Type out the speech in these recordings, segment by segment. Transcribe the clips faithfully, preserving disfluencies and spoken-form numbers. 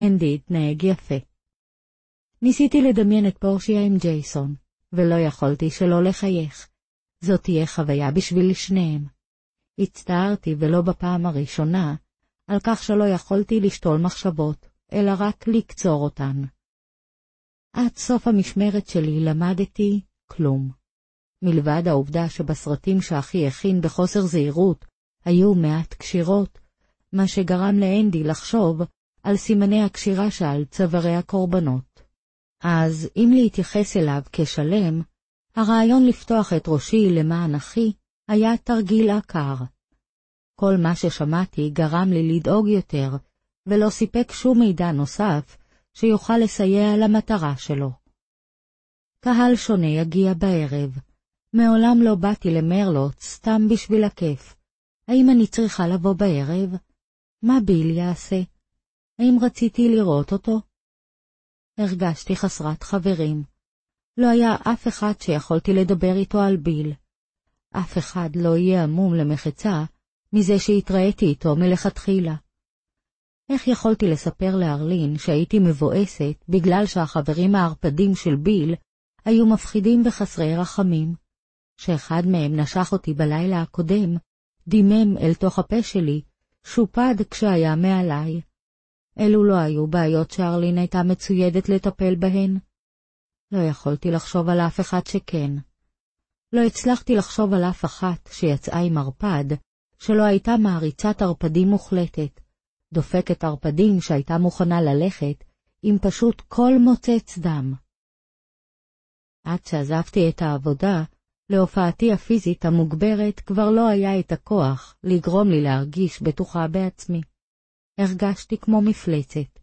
אנדי התנהג יפה. ניסיתי לדמיין את פורשיה עם ג'ייסון, ולא יכולתי שלא לחייך. זאת תהיה חוויה בשביל שניהם. הצטערתי ולא בפעם הראשונה, על כך שלא יכולתי לשתול מחשבות, אלא רק לקצור אותן. עד סוף המשמרת שלי למדתי כלום. מלבד העובדה שבסרטים שאחי הכין בחוסר זהירות היו מעט קשירות, מה שגרם לאנדי לחשוב על סימני הקשירה שעל צווארי הקורבנות. אז אם להתייחס אליו כשלם, הרעיון לפתוח את ראשי למען אחי היה תרגיל עקר. כל מה ששמעתי גרם לי לדאוג יותר, ולא סיפק שום מידע נוסף שיוכל לסייע למטרה שלו. קהל שונה יגיע בערב. מעולם לא באתי למרלוט סתם בשביל הכיף. האם אני צריכה לבוא בערב? מה ביל יעשה? האם רציתי לראות אותו? הרגשתי חסרת חברים. לא היה אף אחד שיכולתי לדבר איתו על ביל. אף אחד לא יהיה עמום למחצה מזה שהתראיתי איתו מלכתחילה. איך יכולתי לספר לארלין שהייתי מבואסת בגלל שהחברים הערפדים של ביל היו מפחידים וחסרי רחמים? שאחד מהם נשך אותי בלילה הקודם, דימם אל תוך הפה שלי, שופד כשהיה מעליי. אלו לא היו בעיות שארלין הייתה מצוידת לטפל בהן. לא יכולתי לחשוב על אף אחד שכן. לא הצלחתי לחשוב על אף אחת שיצאה עם ערפד, שלא הייתה מעריצת ערפדים מוחלטת, דופקת ערפדים שהייתה מוכנה ללכת עם פשוט כל מוצץ דם. עד שעזבתי את העבודה, להופעתי הפיזית המוגברת כבר לא היה את הכוח לגרום לי להרגיש בטוחה בעצמי. הרגשתי כמו מפלצת.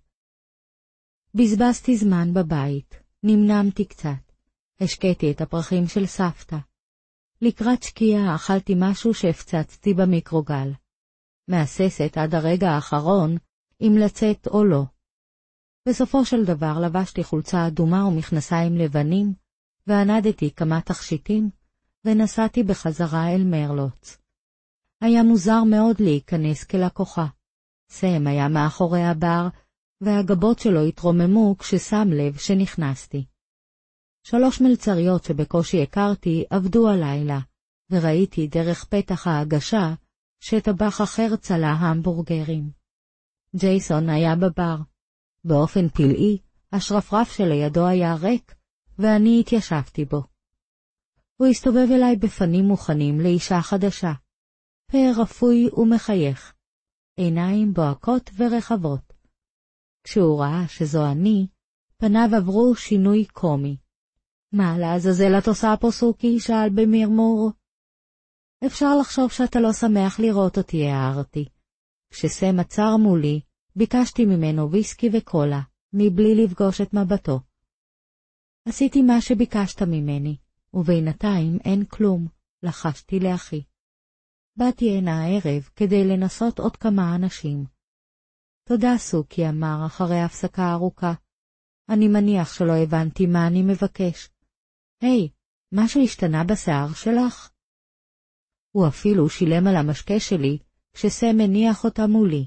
בזבזתי זמן בבית, נמנמתי קצת, השקעתי את הפרחים של סבתא. לקראת שקיעה אכלתי משהו שהפצצתי במיקרוגל. מהססת עד הרגע האחרון אם לצאת או לא. בסופו של דבר לבשתי חולצה אדומה ומכנסיים לבנים, וענדתי כמה תכשיטים, ונסעתי בחזרה אל מרלוץ. היה מוזר מאוד להיכנס כלקוחה. סם היה מאחורי הבר, והגבות שלו התרוממו כששם לב שנכנסתי. שלוש מלצריות שבקושי הכרתי עבדו הלילה, וראיתי דרך פתח ההגשה שטבח אחר צלה המבורגרים. ג'ייסון היה בבר. באופן פלאי, השרפרף שלידו היה ריק, ואני התיישבתי בו. הוא הסתובב אליי בפנים מוכנים לאישה חדשה. פה רפוי ומחייך. עיניים בוהקות ורחבות. כשהוא ראה שזו אני, פניו עברו שינוי קומי. מה לעזאזל את עושה פה סוכי? שאל במרמור. אפשר לחשוב שאתה לא שמח לראות אותי, הערתי. כשסם עצר מולי, ביקשתי ממנו ויסקי וקולה, מבלי לפגוש את מבטו. עשיתי מה שביקשת ממני, ובינתיים אין כלום, לחשתי לאחי. באתי הנה הערב כדי לנסות עוד כמה אנשים. תודה סוכי, אמר אחרי הפסקה ארוכה. אני מניח שלא הבנתי מה אני מבקש. היי, משהו השתנה בשיער שלך? הוא אפילו שילם על המשקה שלי, כשסם הניח אותה מולי.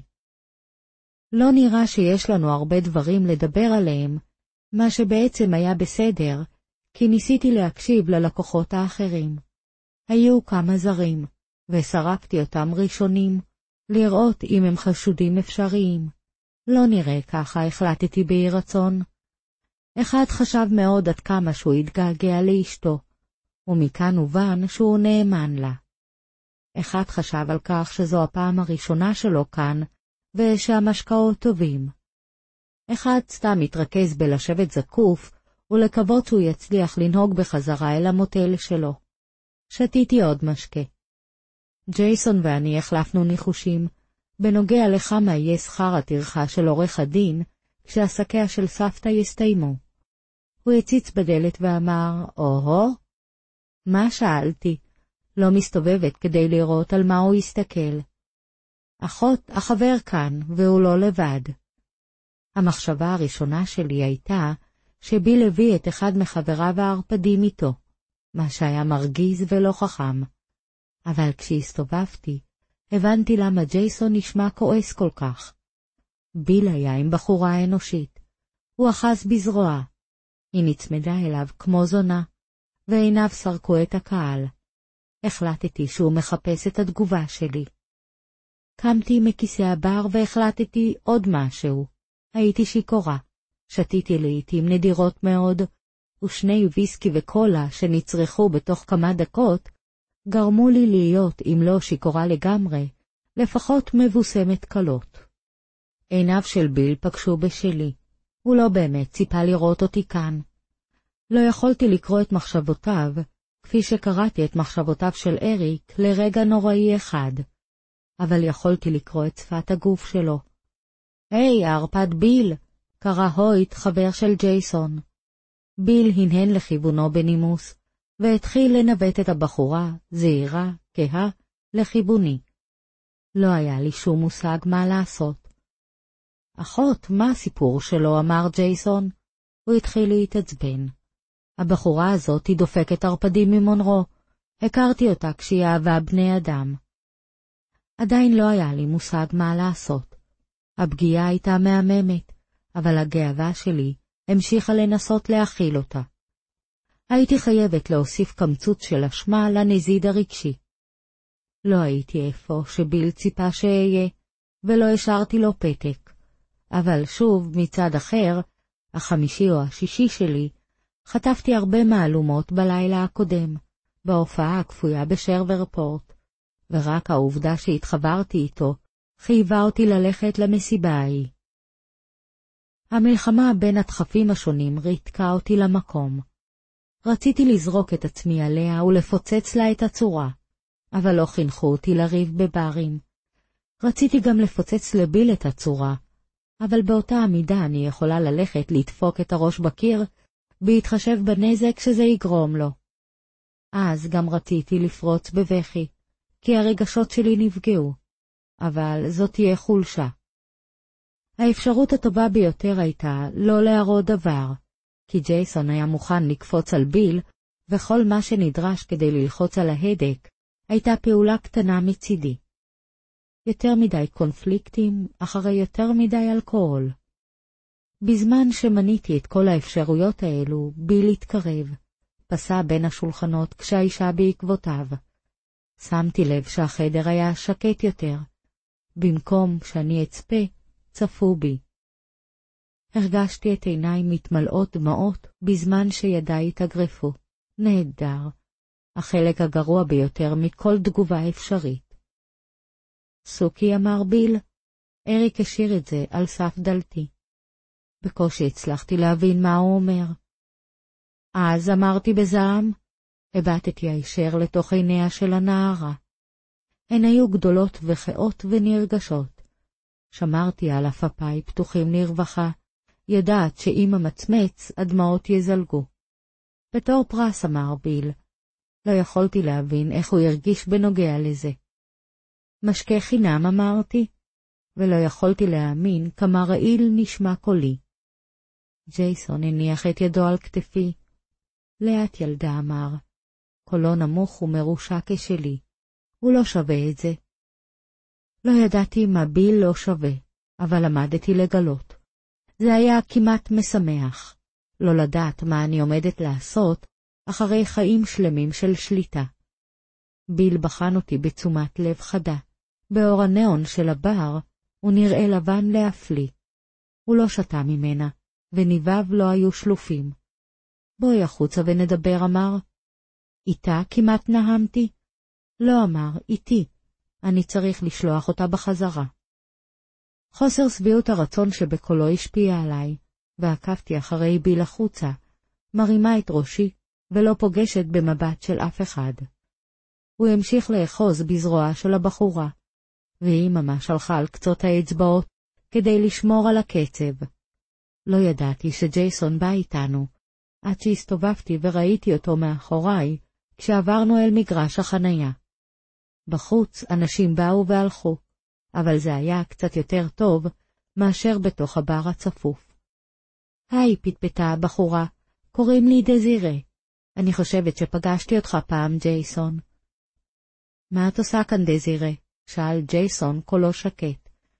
לא נראה שיש לנו הרבה דברים לדבר עליהם, מה שבעצם היה בסדר, כי ניסיתי להקשיב ללקוחות האחרים. היו כמה זרים, וסרקתי אותם ראשונים, לראות אם הם חשודים אפשריים. לא נראה ככה, החלטתי בי רצון. אחד חשב מאוד עד כמה שהוא התגעגע לאשתו, ומכאן הובן שהוא נאמן לה. אחד חשב על כך שזו הפעם הראשונה שלו כאן, ושהמשקאות טובים. אחד סתם התרכז בלשבת זקוף, ולקוות שהוא יצליח לנהוג בחזרה אל המוטל שלו. שתיתי עוד משקה. ג'ייסון ואני החלפנו ניחושים, בנוגע לכמה יהיה שכר הטרחה של עורך הדין, כשעסקיה של סבתא יסתיימו. הוא הציץ בדלת ואמר, או-הו? מה שאלתי? לא מסתובבת כדי לראות על מה הוא יסתכל. אחות, החבר כאן, והוא לא לבד. המחשבה הראשונה שלי הייתה שביל הביא את אחד מחבריו הערפדים איתו, מה שהיה מרגיז ולא חכם. אבל כשהסתובבתי, הבנתי למה ג'ייסון נשמע כועס כל כך. ביל היה עם בחורה אנושית. הוא אחז בזרוע. היא נצמדה אליו כמו זונה, ועיניו סרקו את הקהל. החלטתי שהוא מחפש את התגובה שלי. קמתי מכיסא הבר והחלטתי עוד משהו. הייתי שיכורה. שתיתי לעתים נדירות מאוד, ושני ויסקי וקולה שנצרכו בתוך כמה דקות, גרמו לי להיות, אם לא שיכורה לגמרי, לפחות מבוסמת קלות. עיניו של ביל פגשו בשלי. הוא לא באמת ציפה לראות אותי כאן. לא יכולתי לקרוא את מחשבותיו, כפי שקראתי את מחשבותיו של אריק לרגע נוראי אחד. אבל יכולתי לקרוא את שפת הגוף שלו. היי, הערפד ביל, קרא הויט, חבר של ג'ייסון. ביל הנהן לכיוונו בנימוס, והתחיל לנווט את הבחורה, זהירה, כהה, לכיווני. לא היה לי שום מושג מה לעשות. אחות, מה הסיפור שלו? אמר ג'ייסון. הוא התחיל להתעצבן. הבחורה הזאת היא דופקת ערפדים ממונרו. הכרתי אותה כשהיא אהבה בני אדם. עדיין לא היה לי מושג מה לעשות. הפגיעה הייתה מהממת, אבל הגאווה שלי המשיכה לנסות להכיל אותה. הייתי חייבת להוסיף קמצוץ של אשמה לנזיד הרגשי. לא הייתי איפה שביל ציפה שאהיה, ולא השארתי לו פתק. אבל שוב, מצד אחר, החמישי או השישי שלי, חטפתי הרבה מהלומות בלילה הקודם, בהופעה הכפויה בשרוורפורט, ורק העובדה שהתחברתי איתו, חייבה אותי ללכת למסיבה ההיא. המלחמה בין הדחפים השונים ריתקה אותי למקום. רציתי לזרוק את עצמי עליה ולפוצץ לה את הצורה, אבל לא חינכו אותי לריב בברים. רציתי גם לפוצץ לביל את הצורה, אבל באותה עמידה אני יכולה ללכת לדפוק את הראש בקיר, בהתחשב בנזק שזה יגרום לו. אז גם רציתי לפרוץ בבכי, כי הרגשות שלי נפגעו, אבל זאת תהיה חולשה. האפשרות הטובה ביותר הייתה לא להראות דבר, כי ג'ייסון היה מוכן לקפוץ על ביל, וכל מה שנדרש כדי ללחוץ על ההדק, הייתה פעולה קטנה מצידי. יותר מדי קונפליקטים אחרי יותר מדי אלכוהול. בזמן שמניתי את כל האפשרויות האלו, ביל התקרב, פסע בין השולחנות כשהאישה בעקבותיו. שמתי לב שהחדר היה שקט יותר. במקום שאני אצפה, צפו בי. הרגשתי את עיניי מתמלאות דמעות בזמן שידיי התאגרפו. נהדר. החלק הגרוע ביותר מכל תגובה אפשרית. סוכי, אמר ביל. אריק השאיר את זה על סף דלתי. בקושי הצלחתי להבין מה הוא אומר. אז אמרתי בזעם, הבטתי הישר לתוך עיניה של הנערה. הן היו גדולות וחאות ונרגשות. שמרתי על אפפיי פתוחים לרווחה, ידעת שאם המצמץ הדמעות יזלגו. בתור פרס, אמר ביל. לא יכולתי להבין איך הוא הרגיש בנוגע לזה. משקה חינם, אמרתי, ולא יכולתי להאמין כמה רעיל נשמע קולי. ג'ייסון הניח את ידו על כתפי. לאט, ילדה, אמר. קולו נמוך ומרושע כשלי. הוא לא שווה את זה. לא ידעתי מה ביל לא שווה, אבל למדתי לגלות. זה היה כמעט משמח. לא לדעת מה אני עומדת לעשות אחרי חיים שלמים של שליטה. ביל בחן אותי בתשומת לב חדה. באור הנאון של הבר הוא נראה לבן להפליא. הוא לא שתה ממנה, וניביו לא היו שלופים. בואי החוצה ונדבר, אמר. איתה כמעט נהמתי. לא, אמר, איתי. אני צריך לשלוח אותה בחזרה. חוסר שביעות הרצון שבקולו השפיע עליי, ועקבתי אחרי ביל החוצה, מרימה את ראשי, ולא פוגשת במבט של אף אחד. הוא המשיך לאחוז בזרוע של הבחורה, והיא ממש הלכה על קצות האצבעות, כדי לשמור על הקצב. לא ידעתי שג'ייסון בא איתנו, עד שהסתובבתי וראיתי אותו מאחוריי, כשעברנו אל מגרש החנייה. בחוץ אנשים באו והלכו, אבל זה היה קצת יותר טוב מאשר בתוך הבר הצפוף. היי, פטפטה הבחורה, קוראים לי דזירה. אני חושבת שפגשתי אותך פעם, ג'ייסון. מה את עושה כאן, דזירה? שאל ג'ייסון קולו שקט.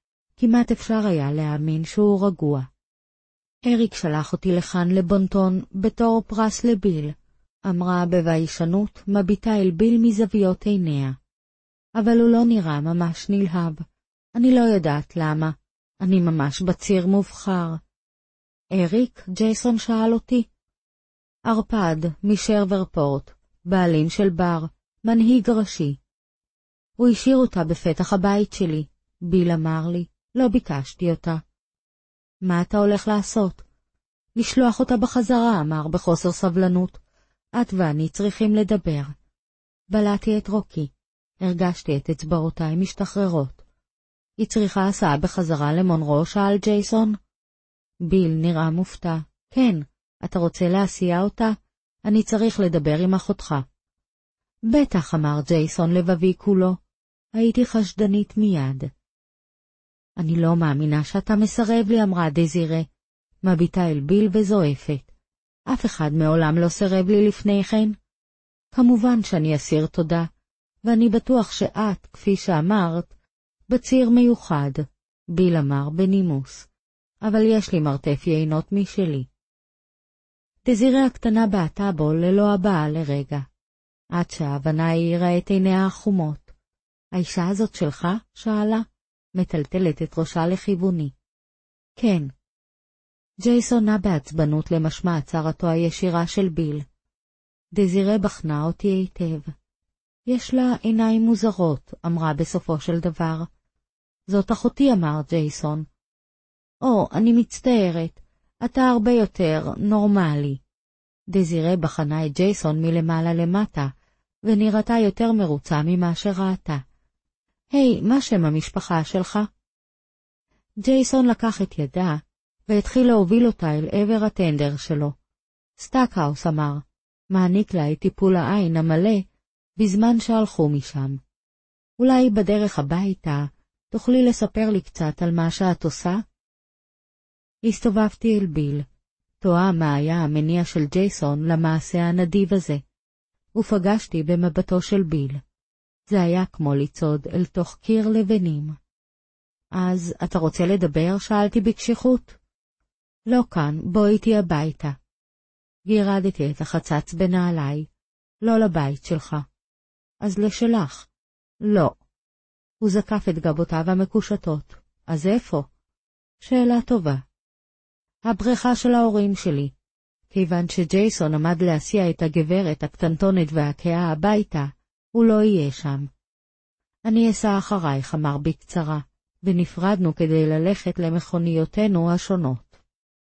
כמעט אפשר היה להאמין שהוא רגוע. אריק שלח אותי לכאן לבונטון בתור פרס לביל, אמרה בביישנות, מביטה אל ביל מזוויות עיניה. אבל הוא לא נראה ממש נלהב. אני לא יודעת למה. אני ממש בציר מובחר. אריק, ג'ייסון שאל אותי. ארפד, משרוורפורט, בעלים של בר, מנהיג ראשי. הוא השאיר אותה בפתח הבית שלי. ביל אמר לי, לא ביקשתי אותה. מה אתה הולך לעשות? לשלוח אותה בחזרה, אמר בחוסר סבלנות. את ואני צריכים לדבר. בלעתי את רוקי. הרגשתי את אצבעותיי משתחררות. היא צריכה הסעה בחזרה למונרו, שאל ג'ייסון. ביל נראה מופתע. כן, אתה רוצה להסיע אותה? אני צריך לדבר עם אחותך. בטח, אמר ג'ייסון לבבי כולו. הייתי חשדנית מיד. אני לא מאמינה שאתה מסרב לי, אמרה דזירה. מביטה אל ביל וזועפת. אף אחד מעולם לא סירב לי לפני כן. כמובן שאני אסיר תודה, ואני בטוח שאת, כפי שאמרת, בציר מיוחד, ביל אמר בנימוס. אבל יש לי מרתף יינות משלי. דזירה הקטנה בעטה בו ללא הבאה לרגע. עד שההבנה העירה את עיניה החומות. האישה הזאת שלך? שאלה. מטלטלת את ראשה לכיווני. כן. ג'ייסון נע בעצבנות למשמע הצהרתו הישירה של ביל. דזירה בחנה אותי היטב. יש לה עיניים מוזרות, אמרה בסופו של דבר. זאת אחותי, אמר ג'ייסון. או, אני מצטערת, אתה הרבה יותר נורמלי. דזירה בחנה את ג'ייסון מלמעלה למטה, ונראתה יותר מרוצה ממה שראתה. היי, מה שם המשפחה שלך? ג'ייסון לקח את ידה, והתחיל להוביל אותה אל עבר הטנדר שלו. סטאקהאוס, אמר, מעניק לה את טיפול העין המלא, בזמן שהלכו משם. אולי בדרך הביתה, תוכלי לספר לי קצת על מה שאת עושה? הסתובבתי אל ביל, תוהה מה היה המניע של ג'ייסון למעשה הנדיב הזה, ופגשתי במבטו של ביל. זה היה כמו לצעוד אל תוך קיר לבנים. אז אתה רוצה לדבר? שאלתי בקשיחות. לא כאן, בוא איתי הביתה. גירדתי את החצץ בנעליי. לא לבית שלך. אז לשלך. לא. הוא זקף את גבותיו המקושטות. אז איפה? שאלה טובה. הבריכה של ההורים שלי. כיוון שג'ייסון עמד להסיע את הגברת הקטנטונת והקאה הביתה, הוא לא יהיה שם. אני אסע אחרייך, אמר בקצרה, ונפרדנו כדי ללכת למכוניותינו השונות.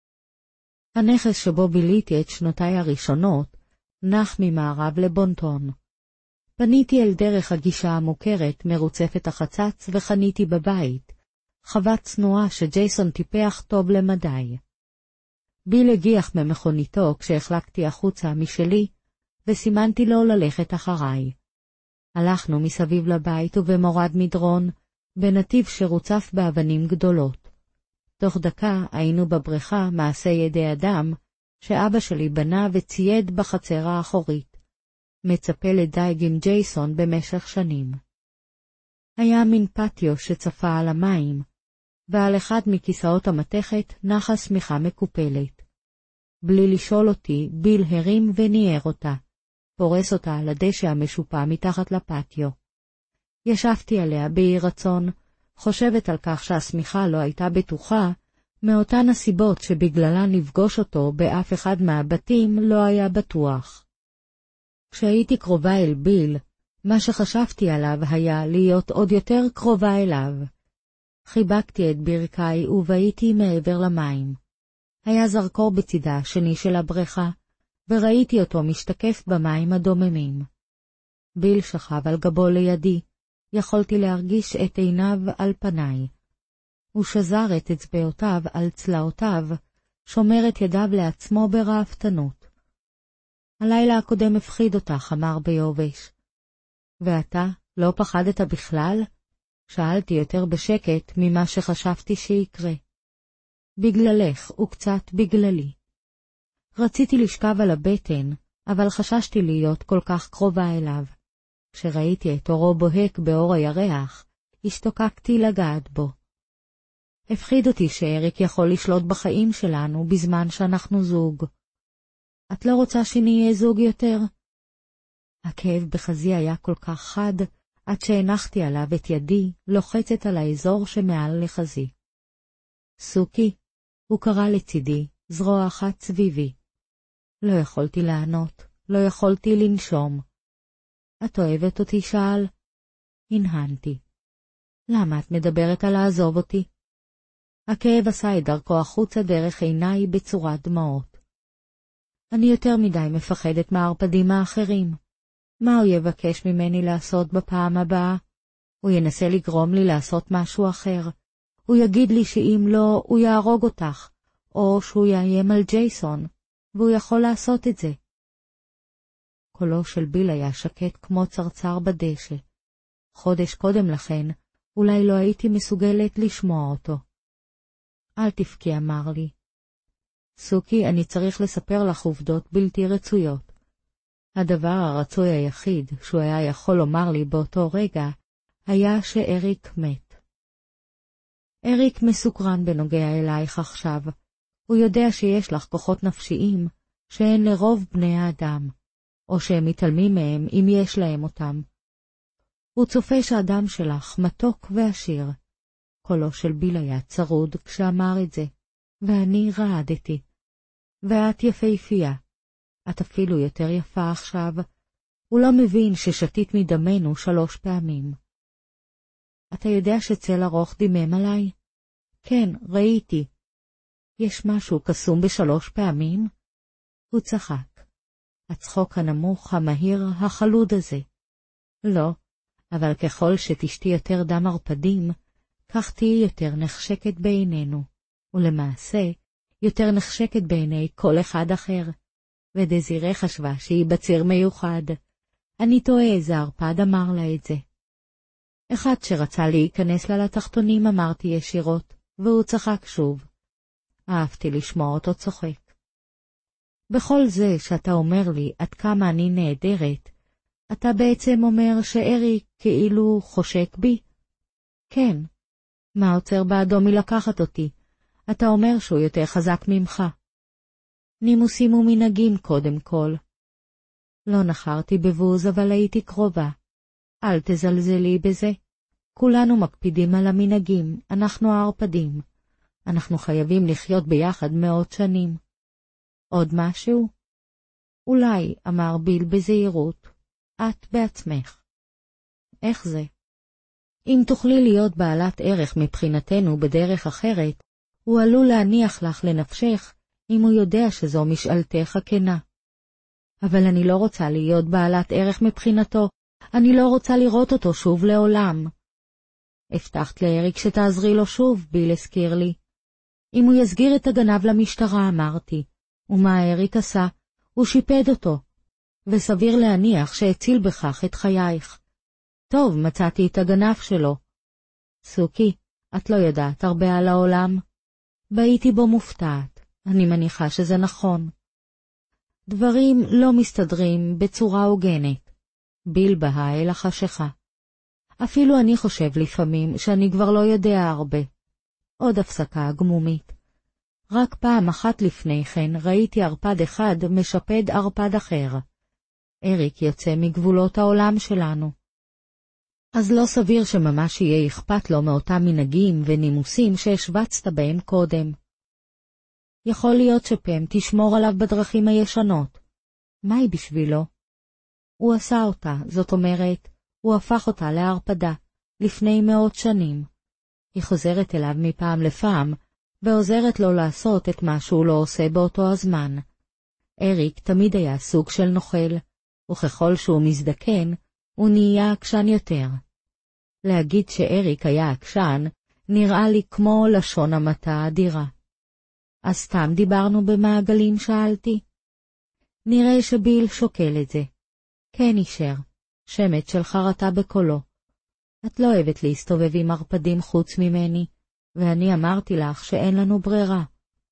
הנכס שבו ביליתי את שנותיי הראשונות, נח ממערב לבונטון. פניתי אל דרך הגישה המוכרת, מרוצפת החצץ, וחניתי בבית, חוות צנועה שג'ייסון טיפח טוב למדי. ביל הגיח ממכוניתו כשהחלקתי החוצה משלי, וסימנתי לו ללכת אחריי. הלכנו מסביב לבית ובמורד מדרון, בנתיב שרוצף באבנים גדולות. תוך דקה היינו בבריכה מעשה ידי אדם, שאבא שלי בנה וצייד בחצר האחורית, מצפה לדייג עם ג'ייסון במשך שנים. היה מין פטיו שצפה על המים, ועל אחד מכיסאות המתכת נחה שמיכה מקופלת. בלי לשאול אותי, ביל הרים וניער אותה, פורס אותה על הדשא המשופע מתחת לפטיו. ישבתי עליה באי רצון, חושבת על כך שהשמיכה לא הייתה בטוחה, מאותן הסיבות שבגללן לפגוש אותו באף אחד מהבתים לא היה בטוח. כשהייתי קרובה אל ביל, מה שחשבתי עליו היה להיות עוד יותר קרובה אליו. חיבקתי את ברכיי ובהיתי מעבר למים. היה זרקור בצדה השני של הבריכה, וראיתי אותו משתקף במים הדוממים. ביל שכב על גבו לידי, יכולתי להרגיש את עיניו על פניי. הוא שזר את אצבעותיו על צלעותיו, שומר את ידיו לעצמו ברעפתנות. הלילה הקודם הפחיד אותך, אמר ביובש. ואתה לא פחדת בכלל? שאלתי יותר בשקט ממה שחשבתי שיקרה. בגללך וקצת בגללי. רציתי לשכב על הבטן, אבל חששתי להיות כל כך קרובה אליו. כשראיתי את אורו בוהק באור הירח, השתוקקתי לגעת בו. הפחיד אותי שאריק יכול לשלוט בחיים שלנו בזמן שאנחנו זוג. את לא רוצה שנהיה זוג יותר? הכאב בחזי היה כל כך חד, עד שהנחתי עליו את ידי, לוחצת על האזור שמעל לחזי. סוכי, הוא קרא לצידי, זרוע אחת סביבי. לא יכולתי לענות, לא יכולתי לנשום. את אוהבת אותי? שאל. הנהנתי. למה את מדברת על לעזוב אותי? הכאב עשה את דרכו החוצה דרך עיניי בצורת דמעות. אני יותר מדי מפחדת מהערפדים האחרים. מה הוא יבקש ממני לעשות בפעם הבאה? הוא ינסה לגרום לי לעשות משהו אחר. הוא יגיד לי שאם לא, הוא יהרוג אותך, או שהוא יאיים על ג'ייסון, והוא יכול לעשות את זה. קולו של ביל היה שקט כמו צרצר בדשא. חודש קודם לכן, אולי לא הייתי מסוגלת לשמוע אותו. אל תבכי, אמר לי. סוכי, אני צריך לספר לך עובדות בלתי רצויות. הדבר הרצוי היחיד שהוא היה יכול לומר לי באותו רגע, היה שאריק מת. אריק מסוקרן בנוגע אלייך עכשיו. הוא יודע שיש לך כוחות נפשיים שאין לרוב בני האדם, או שהם מתעלמים מהם אם יש להם אותם. הוא צופה שהאדם שלך מתוק ועשיר. קולו של ביל היה צרוד כשאמר את זה, ואני רעדתי. ואת יפהפייה. את אפילו יותר יפה עכשיו. הוא לא מבין ששתית מדמנו שלוש פעמים. אתה יודע שצל ארוך דימם עליי? כן, ראיתי. יש משהו קסום בשלוש פעמים? הוא צחק. הצחוק הנמוך, המהיר, החלוד הזה. לא, אבל ככל שתשתי יותר דם ערפדים, כך תהי יותר נחשקת בעינינו, ולמעשה, יותר נחשקת בעיני כל אחד אחר. ודזירה חשבה שהיא בציר מיוחד. אני טועה, איזה ערפד אמר לה את זה. אחד שרצה להיכנס לה לתחתונים אמרתי ישירות, והוא צחק שוב. אהבתי לשמוע אותו צוחק. בכל זה שאתה אומר לי עד כמה אני נהדרת, אתה בעצם אומר שאריק כאילו חושק בי? כן. מה עוצר בעדו מלקחת אותי? אתה אומר שהוא יותר חזק ממך. נימוסים ומנהגים קודם כל. לא נחרתי בבוז, אבל הייתי קרובה. אל תזלזלי בזה. כולנו מקפידים על המנהגים, אנחנו הערפדים. אנחנו חייבים לחיות ביחד מאות שנים. עוד משהו? אולי, אמר ביל בזהירות, את בעצמך. איך זה? אם תוכלי להיות בעלת ערך מבחינתנו בדרך אחרת, הוא עלול להניח לך לנפשך, אם הוא יודע שזו משאלתך הכנה. אבל אני לא רוצה להיות בעלת ערך מבחינתו, אני לא רוצה לראות אותו שוב לעולם. הבטחת לאריק שתעזרי לו שוב, ביל הזכיר לי. אם הוא יסגיר את הגנב למשטרה, אמרתי. ומה אריק עשה? הוא שיפד אותו. וסביר להניח שהציל בכך את חייך. טוב, מצאתי את הגנב שלו. סוכי, את לא יודעת הרבה על העולם. בהייתי בו מופתעת. אני מניחה שזה נכון. דברים לא מסתדרים בצורה הוגנת. ביל בהה אל החשיכה. אפילו אני חושב לפעמים שאני כבר לא יודע הרבה. עוד הפסקה גמומית. רק פעם אחת לפני כן ראיתי ערפד אחד משפד ערפד אחר. אריק יוצא מגבולות העולם שלנו. אז לא סביר שממש יהיה אכפת לו מאותם מנהגים ונימוסים שהשווצת בהם קודם. יכול להיות שפם תשמור עליו בדרכים הישנות. מהי בשבילו? הוא עשה אותה, זאת אומרת, הוא הפך אותה לערפדה, לפני מאות שנים. היא חוזרת אליו מפעם לפעם, ועוזרת לו לעשות את מה שהוא לא עושה באותו הזמן. אריק תמיד היה סוג של נוכל, וככל שהוא מזדקן, הוא נהיה עקשן יותר. להגיד שאריק היה עקשן, נראה לי כמו לשון המעטה אדירה. אז סתם דיברנו במעגלים, שאלתי. נראה שביל שוקל את זה. כן, אישר. שמץ של חרטה בקולו. את לא אוהבת להסתובב עם ערפדים חוץ ממני, ואני אמרתי לך שאין לנו ברירה.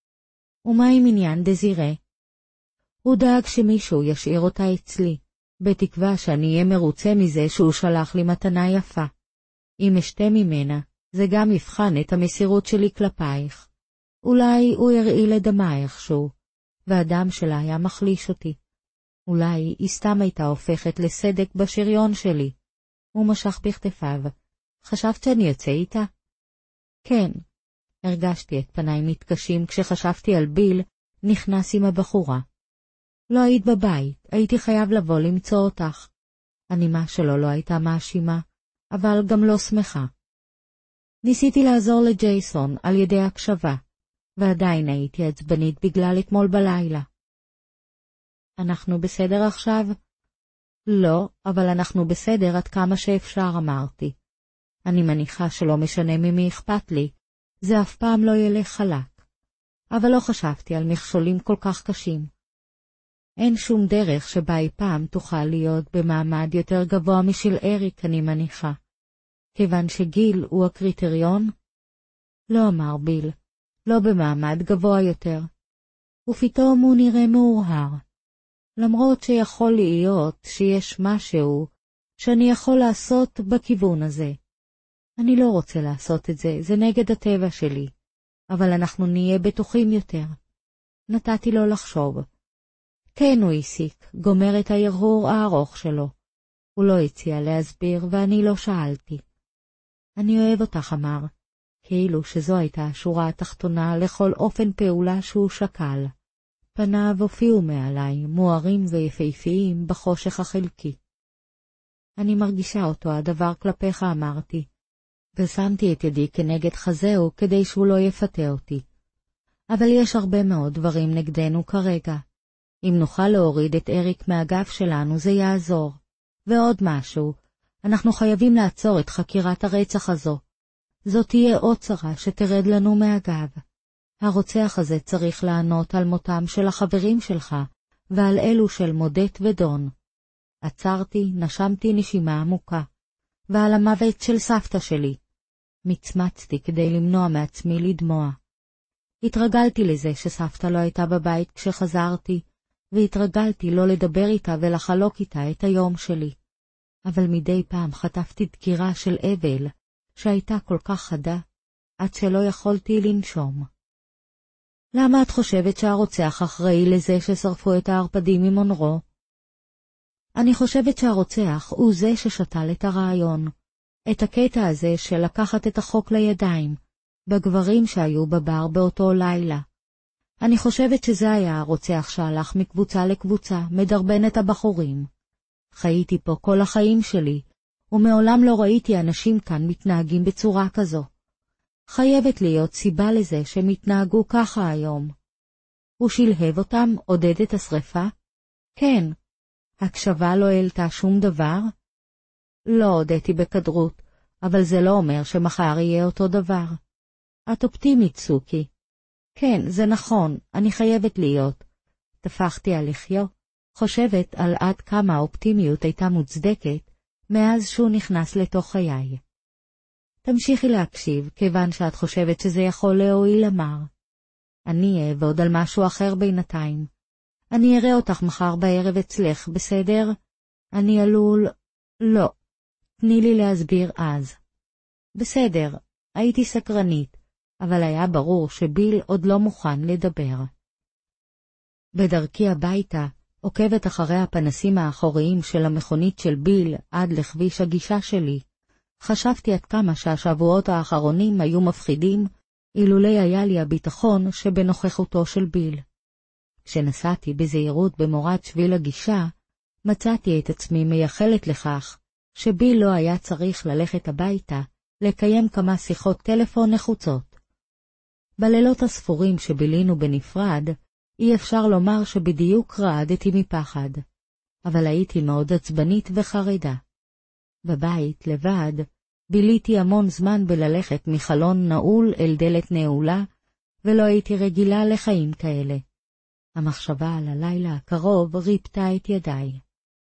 ומה עם עניין דזירה? הוא דאג שמישהו ישאיר אותה אצלי, בתקווה שאני אהיה מרוצה מזה שהוא שלח לי מתנה יפה. אם אשתה ממנה, זה גם יבחן את המסירות שלי כלפייך. אולי הוא הרעיל את דמה איכשהו, והדם שלה היה מחליש אותי. אולי היא סתם הייתה הופכת לסדק בשריון שלי. הוא משך בכתפיו. חשבת שאני יוצא איתה? כן. הרגשתי את פניי מתקשים כשחשבתי על ביל נכנס עם הבחורה. לא היית בבית, הייתי חייב לבוא למצוא אותך. הנימה שלו לא הייתה מאשימה, אבל גם לא שמחה. ניסיתי לעזור לג'ייסון על ידי הקשבה, ועדיין הייתי עצבנית בגלל אתמול בלילה. אנחנו בסדר עכשיו? לא, אבל אנחנו בסדר עד כמה שאפשר, אמרתי. אני מניחה שלא משנה ממי אכפת לי, זה אף פעם לא ילך חלק. אבל לא חשבתי על מכשולים כל כך קשים. אין שום דרך שבה אי פעם תוכל להיות במעמד יותר גבוה משל אריק, אני מניחה. כיוון שגיל הוא הקריטריון? לא, אמר ביל, לא במעמד גבוה יותר. ופתאום הוא נראה מאורהר. למרות שיכול להיות שיש משהו שאני יכול לעשות בכיוון הזה. אני לא רוצה לעשות את זה, זה נגד הטבע שלי, אבל אנחנו נהיה בטוחים יותר. נתתי לו לחשוב. כן, הוא הסיק, גומר את ההרהור הארוך שלו. הוא לא הציע להסביר ואני לא שאלתי. אני אוהב אותך, אמר, כאילו שזו הייתה השורה התחתונה לכל אופן פעולה שהוא שקל. פניו הופיעו מעליי, מוארים ויפהפיים בחושך החלקי. אני מרגישה אותו הדבר כלפיך, אמרתי, ושמתי את ידי כנגד חזהו כדי שהוא לא יפתה אותי. אבל יש הרבה מאוד דברים נגדנו כרגע. אם נוכל להוריד את אריק מהגב שלנו זה יעזור. ועוד משהו, אנחנו חייבים לעצור את חקירת הרצח הזו. זאת תהיה עוד צרה שתרד לנו מהגב. הרוצח הזה צריך לענות על מותם של החברים שלך, ועל אלו של מודט ודון. עצרתי, נשמתי נשימה עמוקה, ועל המוות של סבתא שלי. מצמצתי כדי למנוע מעצמי לדמוע. התרגלתי לזה שסבתא לא הייתה בבית כשחזרתי, והתרגלתי לא לדבר איתה ולחלוק איתה את היום שלי. אבל מדי פעם חטפתי דקירה של אבל, שהייתה כל כך חדה, עד שלא יכולתי לנשום. למה את חושבת שהרוצח אחראי לזה ששרפו את הערפדים ממונרו? אני חושבת שהרוצח הוא זה ששתל את הרעיון, את הקטע הזה של לקחת את החוק לידיים, בגברים שהיו בבר באותו לילה. אני חושבת שזה היה הרוצח שהלך מקבוצה לקבוצה, מדרבן את הבחורים. חייתי פה כל החיים שלי, ומעולם לא ראיתי אנשים כאן מתנהגים בצורה כזו. חייבת להיות סיבה לזה שהם התנהגו ככה היום. הוא שלהב אותם, עודד את השרפה? כן. הקשבה לא העלתה שום דבר? לא הודיתי בכדרות, אבל זה לא אומר שמחר יהיה אותו דבר. את אופטימית, סוקי. כן, זה נכון, אני חייבת להיות. תפחתי על לחיו, חושבת על עד כמה האופטימיות הייתה מוצדקת, מאז שהוא נכנס לתוך חיי. תמשיכי להקשיב, כיוון שאת חושבת שזה יכול להועיל, אמר. אני אעבוד על משהו אחר בינתיים. אני אראה אותך מחר בערב אצלך, בסדר? אני עלול... לא. תני לי להסביר אז. בסדר, הייתי סקרנית, אבל היה ברור שביל עוד לא מוכן לדבר. בדרכי הביתה, עוקבת אחרי הפנסים האחוריים של המכונית של ביל עד לכביש הגישה שלי. חשבתי עד כמה שהשבועות האחרונים היו מפחידים, אילולי היה לי הביטחון שבנוכחותו של ביל. כשנסעתי בזהירות במורד שביל הגישה, מצאתי את עצמי מייחלת לכך שביל לא היה צריך ללכת הביתה, לקיים כמה שיחות טלפון נחוצות. בלילות הספורים שבילינו בנפרד, אי אפשר לומר שבדיוק רעדתי מפחד, אבל הייתי מאוד עצבנית וחרדה. בבית, לבד, ביליתי המון זמן בללכת מחלון נעול אל דלת נעולה, ולא הייתי רגילה לחיים כאלה. המחשבה על הלילה הקרוב ריפתה את ידיי.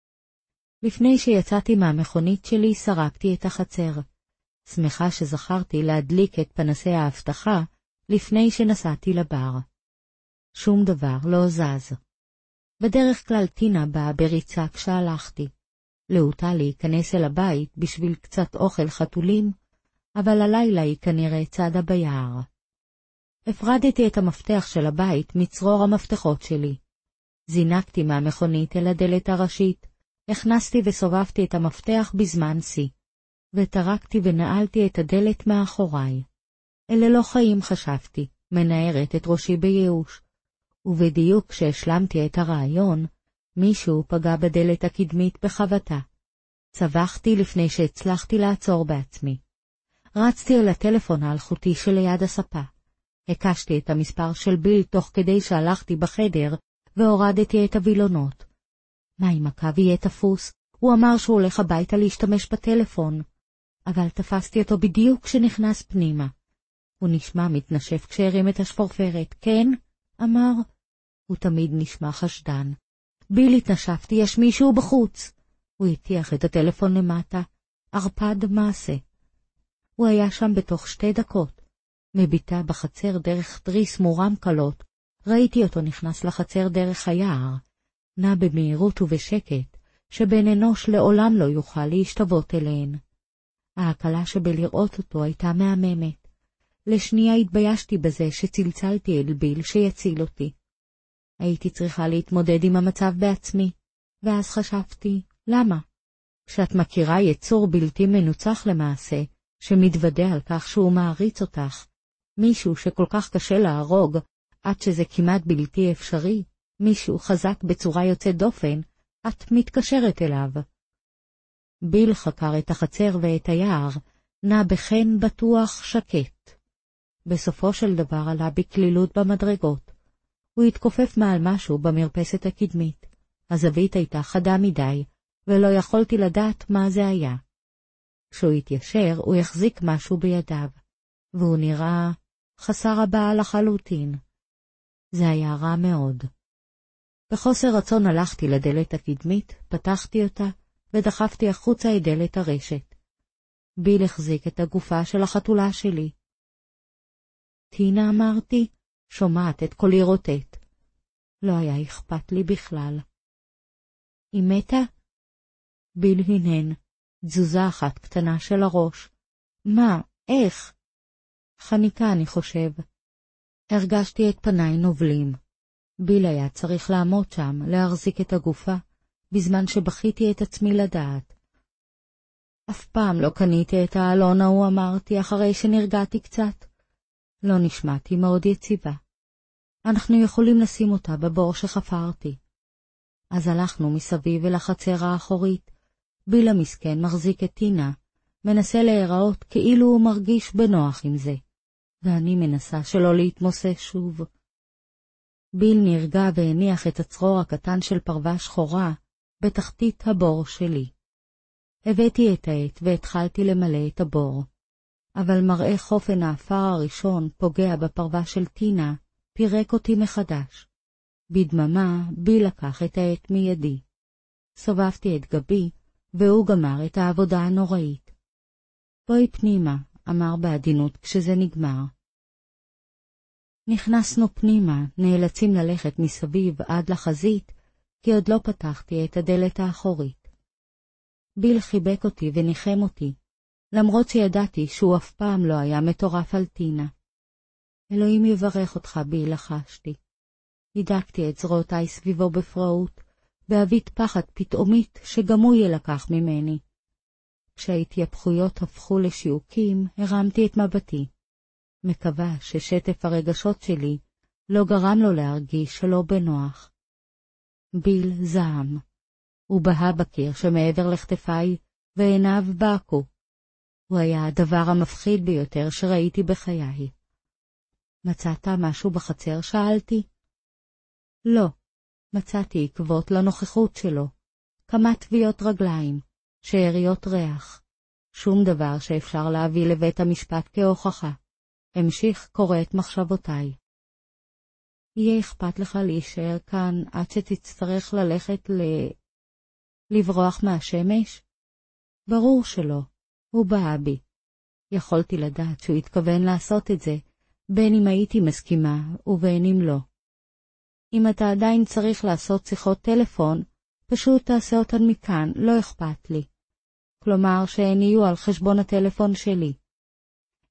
לפני שיצאתי מהמכונית שלי, סרקתי את החצר. שמחה שזכרתי להדליק את פנסי ההבטחה לפני שנסעתי לבר. שום דבר לא זז. בדרך כלל טינה באה בריצה כשהלכתי. להוטה להיכנס אל הבית בשביל קצת אוכל חתולים, אבל הלילה היא כנראה צעדה ביער. הפרדתי את המפתח של הבית מצרור המפתחות שלי. זינקתי מהמכונית אל הדלת הראשית, הכנסתי וסובבתי את המפתח בזמן שיא, וטרקתי ונעלתי את הדלת מאחוריי. אלה לא חיים חשבתי, מנערת את ראשי בייאוש, ובדיוק כשהשלמתי את הרעיון, מישהו פגע בדלת הקדמית בחבטה. צווחתי לפני שהצלחתי לעצור בעצמי. רצתי אל הטלפון האלחוטי שליד הספה. הקשתי את המספר של ביל תוך כדי שהלכתי בחדר והורדתי את הווילונות. מה אם הקו יהיה תפוס? הוא אמר שהוא הולך הביתה להשתמש בטלפון. אבל תפסתי אותו בדיוק כשנכנס פנימה. הוא נשמע מתנשף כשהרים את השפורפרת. כן? אמר. הוא תמיד נשמע חשדן. ביל התנשפתי, יש מישהו בחוץ. הוא הטיח את הטלפון למטה. ערפד מעשה. הוא היה שם בתוך שתי דקות. מביטה בחצר דרך תריס מורם קלות. ראיתי אותו נכנס לחצר דרך היער. נע במהירות ובשקט, שבן אנוש לעולם לא יוכל להשתוות אליהן. ההקלה שבלראות אותו הייתה מהממת. לשנייה התביישתי בזה שצלצלתי אל ביל שיציל אותי. הייתי צריכה להתמודד עם המצב בעצמי, ואז חשבתי, למה? כשאת מכירה יצור בלתי מנוצח למעשה, שמתוודע על כך שהוא מעריץ אותך, מישהו שכל כך קשה להרוג, עד שזה כמעט בלתי אפשרי, מישהו חזק בצורה יוצאת דופן, את מתקשרת אליו. ביל חקר את החצר ואת היער, נע בחן בטוח שקט. בסופו של דבר עלה בקלילות במדרגות. הוא התכופף מעל משהו במרפסת הקדמית. הזווית הייתה חדה מדי, ולא יכולתי לדעת מה זה היה. כשהוא התיישר, הוא החזיק משהו בידיו, והוא נראה חסר הבעה לחלוטין. זה היה רע מאוד. בחוסר רצון הלכתי לדלת הקדמית, פתחתי אותה, ודחפתי החוצה את דלת הרשת. ביל החזיק את הגופה של החתולה שלי. טינה, אמרתי, שומעת את קולי רוטט. לא היה אכפת לי בכלל. היא מתה? ביל הנהן, תזוזה אחת קטנה של הראש. מה? איך? חניקה, אני חושב. הרגשתי את פניי נובלים. ביל היה צריך לעמוד שם, להחזיק את הגופה, בזמן שבכיתי את עצמי לדעת. אף פעם לא קניתי את האלון ההוא, אמרתי, אחרי שנרגעתי קצת. לא נשמעתי מאוד יציבה. אנחנו יכולים לשים אותה בבור שחפרתי. אז הלכנו מסביב אל החצר האחורית. ביל המסכן מחזיק את טינה, מנסה להיראות כאילו הוא מרגיש בנוח עם זה, ואני מנסה שלא להתמוסס שוב. ביל נרגע והניח את הצרור הקטן של פרווה שחורה בתחתית הבור שלי. הבאתי את העט והתחלתי למלא את הבור, אבל מראה חופן האפר הראשון פוגע בפרווה של טינה, פירק אותי מחדש. בדממה ביל לקח את העט מידי. סובבתי את גבי, והוא גמר את העבודה הנוראית. בואי פנימה, אמר בעדינות כשזה נגמר. נכנסנו פנימה, נאלצים ללכת מסביב עד לחזית, כי עוד לא פתחתי את הדלת האחורית. ביל חיבק אותי וניחם אותי, למרות שידעתי שהוא אף פעם לא היה מטורף על טינה. אלוהים יברך אותך, ביל, לחשתי. הידקתי את זרועותיי סביבו בפראות, בהבית פחד פתאומית שגם הוא ילקח ממני. כשההתייפחויות הפכו לשיעוקים, הרמתי את מבטי. מקווה ששטף הרגשות שלי לא גרם לו להרגיש שלא בנוח. ביל זעם. הוא בהה בקיר שמעבר לכתפיי, ועיניו בעקו. הוא היה הדבר המפחיד ביותר שראיתי בחיי. מצאת משהו בחצר? שאלתי. לא. מצאתי עקבות לנוכחות שלו. כמה טביעות רגליים, שאריות ריח. שום דבר שאפשר להביא לבית המשפט כהוכחה. המשיך קורא את מחשבותיי. יהיה אכפת לך להישאר כאן עד שתצטרך ללכת ל... לברוח מהשמש? ברור שלא. הוא בא בי. יכולתי לדעת שהוא התכוון לעשות את זה, בין אם הייתי מסכימה ובין אם לא. אם אתה עדיין צריך לעשות שיחות טלפון, פשוט תעשה אותן מכאן, לא אכפת לי. כלומר שהן יהיו על חשבון הטלפון שלי.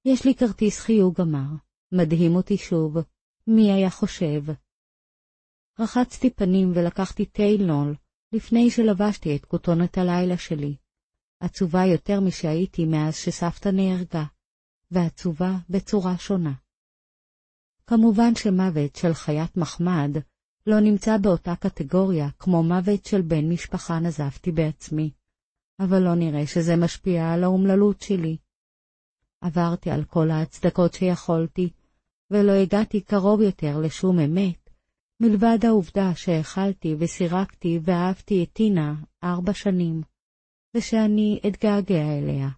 יש לי כרטיס חיוג, אמר. מדהים אותי שוב. מי היה חושב? רחצתי פנים ולקחתי טיילנול, לפני שלבשתי את כותונת הלילה שלי. עצובה יותר משהייתי מאז שסבתא נהרגה, ועצובה בצורה שונה. כמובן שמוות של חיית מחמד לא נמצא באותה קטגוריה כמו מוות של בן משפחה נזפתי בעצמי, אבל לא נראה שזה משפיע על האומללות שלי. עברתי על כל ההצדקות שיכולתי, ולא הגעתי קרוב יותר לשום אמת, מלבד העובדה שהאכלתי וסירקתי ואהבתי את טינה ארבע שנים, ושאני אתגעגע אליה.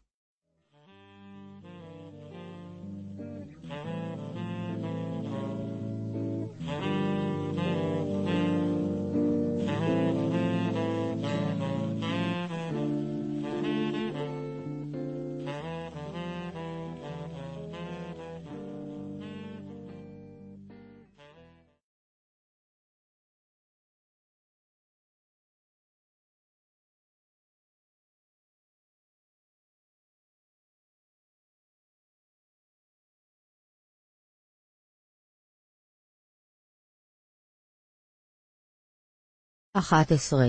אחת עשרה.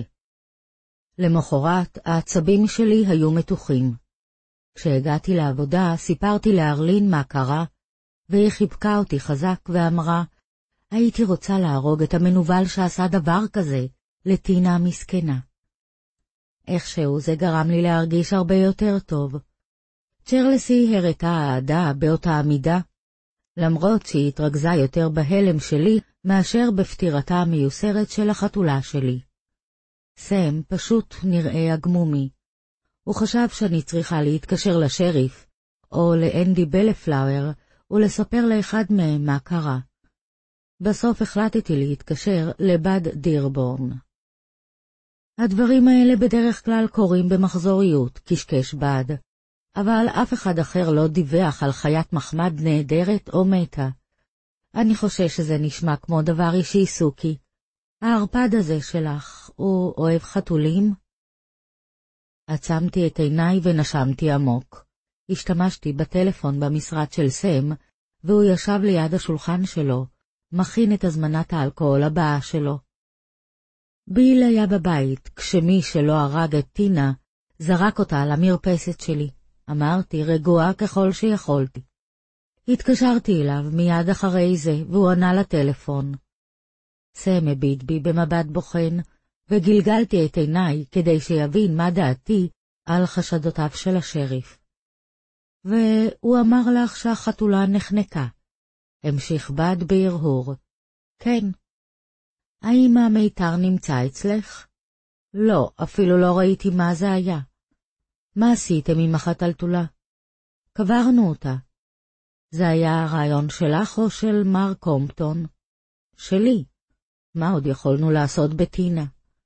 למחרת העצבים שלי היו מתוחים. כשהגעתי לעבודה סיפרתי לארלין מה קרה, והיא חיבקה אותי חזק ואמרה, הייתי רוצה להרוג את המנובל שעשה דבר כזה, לטינה המסכנה. איכשהו זה גרם לי להרגיש הרבה יותר טוב. צ'רלסי הראתה אהדה באותה עמידה, למרות שהיא התרכזה יותר בהלם שלי מאשר בפטירתה המיוסרת של החתולה שלי. סם פשוט נראה הגמומי. הוא חשב שאני צריכה להתקשר לשריף, או לאנדי בלפלאואר, ולספר לאחד מהם מה קרה. בסוף החלטתי להתקשר לבד דירבורן. הדברים האלה בדרך כלל קורים במחזוריות, קשקש בד, אבל אף אחד אחר לא דיווח על חיית מחמד נהדרת או מתה. אני חושש שזה נשמע כמו דבר אישי, סוקי. הערפד הזה שלך, הוא אוהב חתולים? עצמתי את עיניי ונשמתי עמוק. השתמשתי בטלפון במשרד של סם, והוא ישב ליד השולחן שלו, מכין את הזמנת האלכוהול הבאה שלו. ביל היה בבית, כשמי שלא הרג את טינה, זרק אותה על המרפסת שלי. אמרתי רגועה ככל שיכולתי. התקשרתי אליו מיד אחרי זה, והוא ענה לטלפון. סם הביט בי במבט בוחן, וגלגלתי את עיניי כדי שיבין מה דעתי על חשדותיו של השריף. והוא אמר לך שהחתולה נחנקה. המשיך בד בהרהור. כן. האם המיתר נמצא אצלך? לא, אפילו לא ראיתי מה זה היה. מה עשיתם עם החתלתולה? קברנו אותה. זה היה הרעיון שלך או של מר קומפטון? שלי. מה עוד יכולנו לעשות בטינה?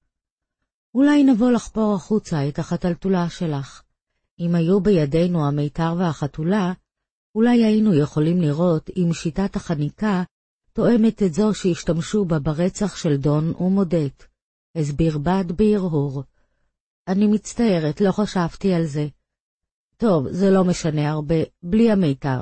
אולי נבוא לחפור החוצה את החתלתולה שלך. אם היו בידינו המיתר והחתולה, אולי היינו יכולים לראות אם שיטת החניקה תואמת את זו שהשתמשו בה ברצח של דון ומודט. הסביר בד בהרהור. אני מצטערת, לא חשבתי על זה. טוב, זה לא משנה הרבה, בלי המיתר.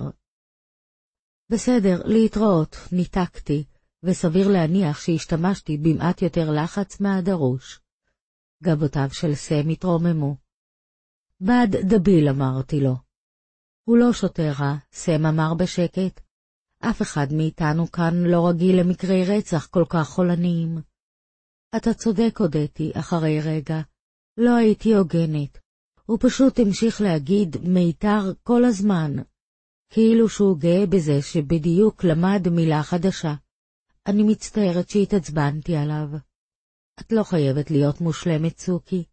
בסדר, להתראות, ניתקתי, וסביר להניח שהשתמשתי במעט יותר לחץ מהדרוש. גבותיו של סם התרוממו. בד דביל, אמרתי לו. הוא לא שוטר רע, סם אמר בשקט. אף אחד מאיתנו כאן לא רגיל למקרי רצח כל כך חולניים. אתה צודק, הודיתי, אחרי רגע. לא הייתי הוגנת. הוא פשוט המשיך להגיד מיתר כל הזמן, כאילו שהוא גאה בזה שבדיוק למד מילה חדשה. אני מצטערת שהתעצבנתי עליו. את לא חייבת להיות מושלמת, סוקי.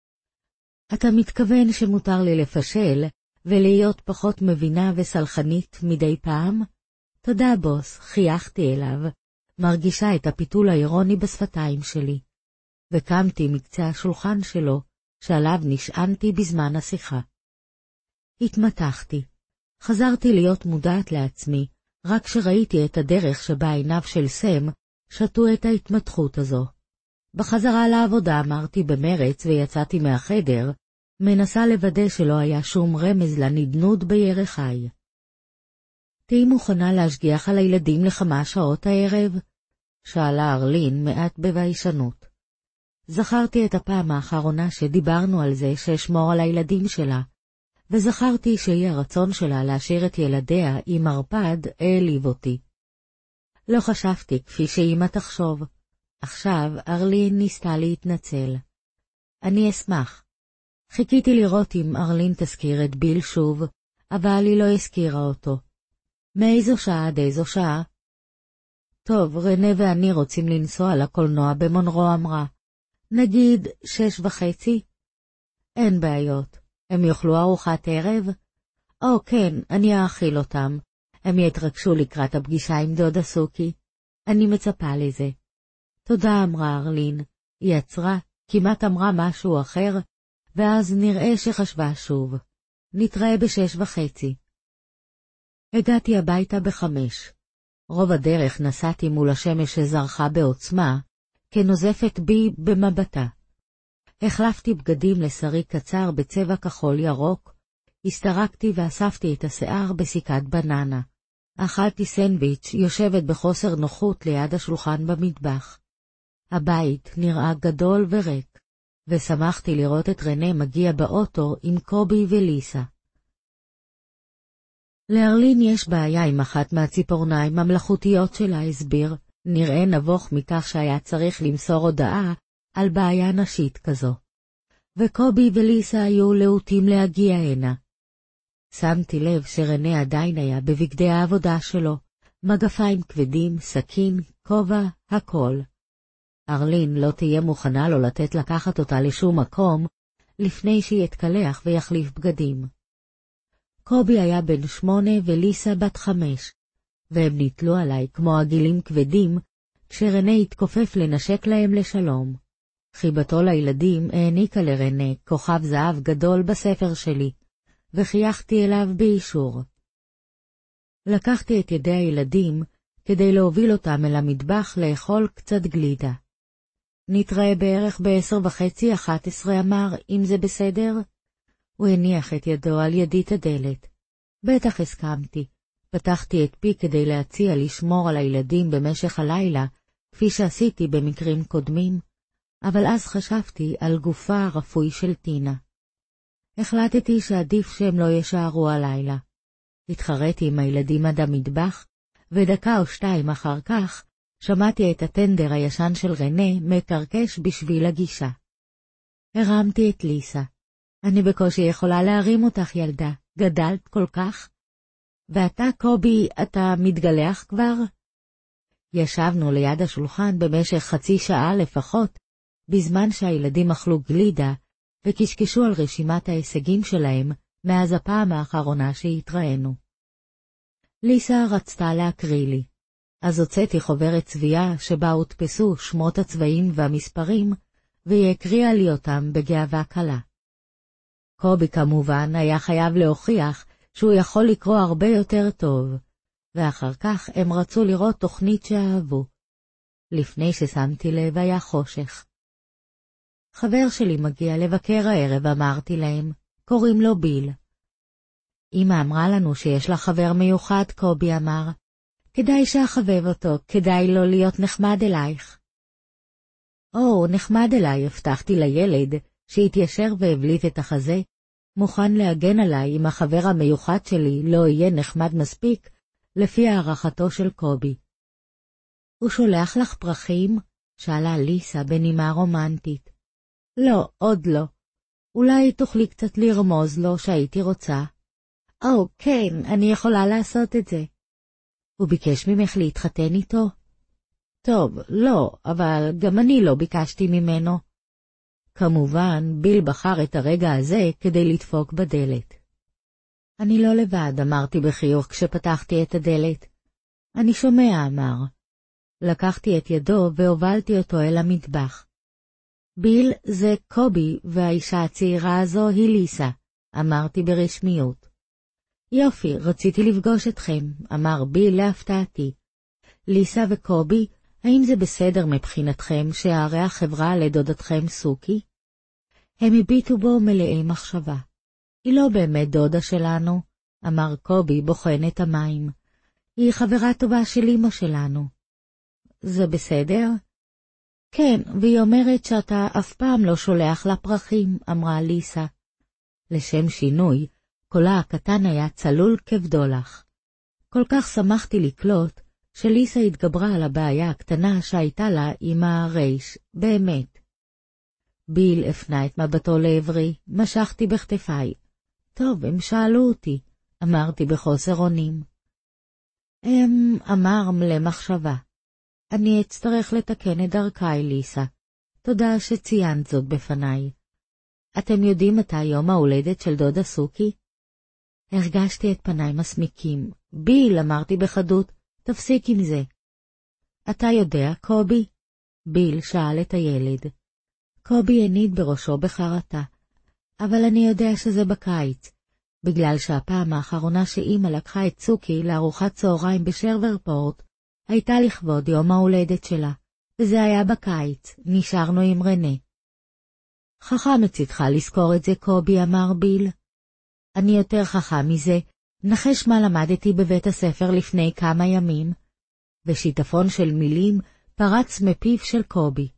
אתה מתכוון שמותר לי לפשל ולהיות פחות מבינה וסלחנית מדי פעם? תודה, בוס, חייכתי אליו, מרגישה את הפיתול האירוני בשפתיים שלי. וקמתי מקצה השולחן שלו, שעליו נשענתי בזמן השיחה. התמתחתי. חזרתי להיות מודעת לעצמי, רק כשראיתי את הדרך שבה עיניו של סם שתו את ההתמתחות הזו. בחזרה לעבודה אמרתי במרץ ויצאתי מהחדר, מנסה לוודא שלא היה שום רמז לנדנוד בירכיי. תהי מוכנה להשגיח על הילדים לכמה שעות הערב? שאלה ארלין מעט בביישנות. זכרתי את הפעם האחרונה שדיברנו על זה שאשמור על הילדים שלה, וזכרתי שהיא הרצון שלה להשאיר את ילדיה עם מרפד העליב אותי. לא חשבתי כפי שאמא תחשוב. עכשיו ארלין ניסתה להתנצל. אני אשמח. חיכיתי לראות אם ארלין תזכיר את ביל שוב, אבל היא לא הזכירה אותו. מאיזו שעה עד איזו שעה? טוב, רנה ואני רוצים לנסוע לקולנוע במונרו אמרה. נגיד שש וחצי? אין בעיות. הם יאכלו ארוחת ערב? או כן, אני אאכיל אותם. הם יתרגשו לקראת הפגישה עם דודה סוקי. אני מצפה לזה. תודה, אמרה ארלין. היא עצרה, כמעט אמרה משהו אחר, ואז נראה שחשבה שוב. נתראה בשש וחצי. הגעתי הביתה בחמש. רוב הדרך נסעתי מול השמש שזרחה בעוצמה, כנוזפת בי במבטה. החלפתי בגדים לשרי קצר בצבע כחול ירוק, הסתרקתי ואספתי את השיער בסיכת בננה. אכלתי סנדוויץ' יושבת בחוסר נוחות ליד השולחן במטבח. הבית נראה גדול וריק, ושמחתי לראות את רנה מגיע באוטו עם קובי וליסה. לארלין יש בעיה עם אחת מהציפורניים המלאכותיות שלה, הסביר, נראה נבוך מכך שהיה צריך למסור הודעה על בעיה נשית כזו. וקובי וליסה היו להוטים להגיע הנה. שמתי לב שרנה עדיין היה בבגדי העבודה שלו, מגפיים כבדים, סכין, כובע, הכל. ארלין לא תהיה מוכנה לו לתת לקחת אותה לשום מקום, לפני שיתקלח ויחליף בגדים. קובי היה בן שמונה וליסה בת חמש, והם ניתלו עליי כמו עגילים כבדים, כשרנה התכופף לנשק להם לשלום. חיבתו לילדים העניקה לרנה כוכב זהב גדול בספר שלי, וחייכתי אליו באישור. לקחתי את ידי הילדים כדי להוביל אותם אל המטבח לאכול קצת גלידה. נתראה בערך בעשר וחצי, אחת עשרה, אמר, אם זה בסדר? הוא הניח את ידו על ידית הדלת. בטח הסכמתי. פתחתי את פי כדי להציע לשמור על הילדים במשך הלילה, כפי שעשיתי במקרים קודמים, אבל אז חשבתי על גופה הרפוי של טינה. החלטתי שעדיף שהם לא ישארו הלילה. התחרתי עם הילדים עד המטבח, ודקה או שתיים אחר כך שמעתי את הטנדר הישן של רנה מקרקש בשביל הגישה. הרמתי את ליסה. אני בקושי יכולה להרים אותך, ילדה, גדלת כל כך. ואתה, קובי, אתה מתגלח כבר? ישבנו ליד השולחן במשך חצי שעה לפחות, בזמן שהילדים אכלו גלידה, וקשקשו על רשימת ההישגים שלהם מאז הפעם האחרונה שהתראינו. ליסה רצתה להקריא לי, אז הוצאתי חוברת צביעה שבה הודפסו שמות הצבעים והמספרים, והיא הקריאה לי אותם בגאווה קלה. קובי כמובן היה חייב להוכיח שהוא יכול לקרוא הרבה יותר טוב, ואחר כך הם רצו לראות תוכנית שאהבו. לפני ששמתי לב היה חושך. חבר שלי מגיע לבקר הערב, אמרתי להם, קוראים לו ביל. אמא אמרה לנו שיש לה חבר מיוחד, קובי אמר. כדאי שאחבב אותו, כדאי לו להיות נחמד אלייך. או, נחמד אליי, הבטחתי לילד, שהתיישר והבליט את החזה, מוכן להגן עליי אם החבר המיוחד שלי לא יהיה נחמד מספיק, לפי הערכתו של קובי. הוא שולח לך פרחים? שאלה ליסה בנימה רומנטית. לא, עוד לא. אולי תוכלי קצת לרמוז לו שהייתי רוצה. או, כן, אני יכולה לעשות את זה. הוא ביקש ממך להתחתן איתו? טוב, לא, אבל גם אני לא ביקשתי ממנו. כמובן, ביל בחר את הרגע הזה כדי לדפוק בדלת. אני לא לבד, אמרתי בחיוך כשפתחתי את הדלת. אני שומע, אמר. לקחתי את ידו והובלתי אותו אל המטבח. ביל זה קובי, והאישה הצעירה הזו היא ליסה, אמרתי ברשמיות. יופי, רציתי לפגוש אתכם, אמר ביל להפתעתי. ליסה וקובי, האם זה בסדר מבחינתכם שהארח חברה לדודתכם סוקי? הם הביטו בו מלאי מחשבה. היא לא באמת דודה שלנו, אמר קובי בוחן את המים. היא חברה טובה של אמא שלנו. זה בסדר? כן, והיא אומרת שאתה אף פעם לא שולח לה פרחים, אמרה ליסה. לשם שינוי, קולה הקטן היה צלול כבדולח. כל כך שמחתי לקלוט שליסה התגברה על הבעיה הקטנה שהייתה לה עם הרייש, באמת. ביל הפנה את מבטו לעברי, משכתי בכתפיי. טוב, הם שאלו אותי, אמרתי בחוסר אונים. הם אמר למחשבה. אני אצטרך לתקן את דרכי, ליסה. תודה שציינת זאת בפניי. אתם יודעים מתי יום ההולדת של דודה סוקי? הרגשתי את פניי מסמיקים. ביל, אמרתי בחדות, תפסיק עם זה. אתה יודע, קובי? ביל שאל את הילד. קובי הניד בראשו בחרטה. אבל אני יודע שזה בקיץ, בגלל שהפעם האחרונה שאמא לקחה את סוקי לארוחת צהריים בשרברפורט, הייתה לכבוד יום ההולדת שלה, וזה היה בקיץ, נשארנו עם רנה. חכם מצדך לזכור את זה, קובי, אמר ביל. אני יותר חכם מזה, נחש מה למדתי בבית הספר לפני כמה ימים, ושיטפון של מילים פרץ מפיו של קובי.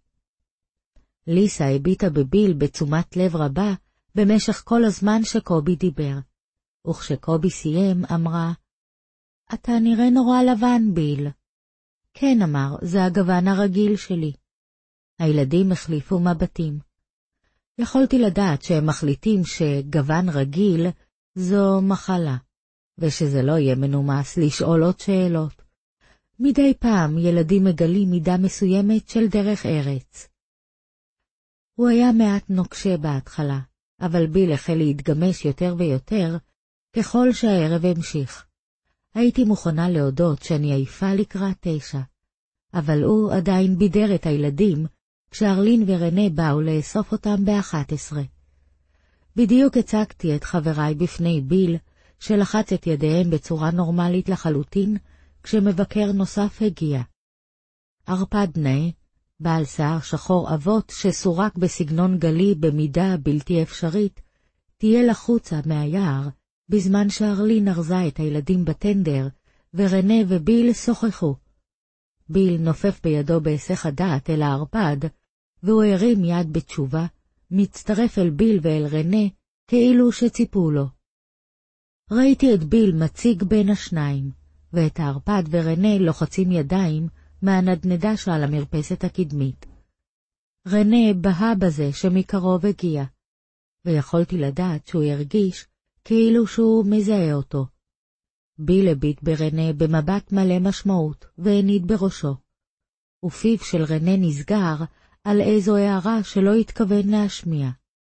ליסה הביטה בביל בתשומת לב רבה במשך כל הזמן שקובי דיבר, וכשקובי סיים אמרה, אתה נראה נורא לבן, ביל. כן, אמר, זה הגוון הרגיל שלי. הילדים החליפו מבטים. יכולתי לדעת שהם מחליטים שגוון רגיל זו מחלה, ושזה לא יהיה מנומס לשאול עוד שאלות. מדי פעם ילדים מגלים מידה מסוימת של דרך ארץ. הוא היה מעט נוקשה בהתחלה, אבל ביל החל להתגמש יותר ויותר ככל שהערב המשיך. הייתי מוכנה להודות שאני עייפה לקראת תשע, אבל הוא עדיין בידר את הילדים כשארלין ורנה באו לאסוף אותם באחת עשרה. בדיוק הצגתי את חבריי בפני ביל, שלחץ את ידיהם בצורה נורמלית לחלוטין, כשמבקר נוסף הגיע. ארפדנה, בעל שיער שחור אבות שסורק בסגנון גלי במידה בלתי אפשרית, תהיה לחוצה מהיער, בזמן שארלין ארזה את הילדים בטנדר, ורנה וביל שוחחו. ביל נופף בידו בהיסח הדעת אל הערפד, והוא הרים יד בתשובה, מצטרף אל ביל ואל רנה, כאילו שציפו לו. ראיתי את ביל מציג בין השניים, ואת הערפד ורנה לוחצים ידיים מהנדנדה שעל המרפסת הקדמית. רנה בהה בזה שמקרוב הגיע, ויכולתי לדעת שהוא הרגיש כאילו שהוא מזהה אותו. ביל הביט ברנה במבט מלא משמעות, והניד בראשו. ופיו של רנה נסגר על איזו הערה שלא התכוון להשמיע.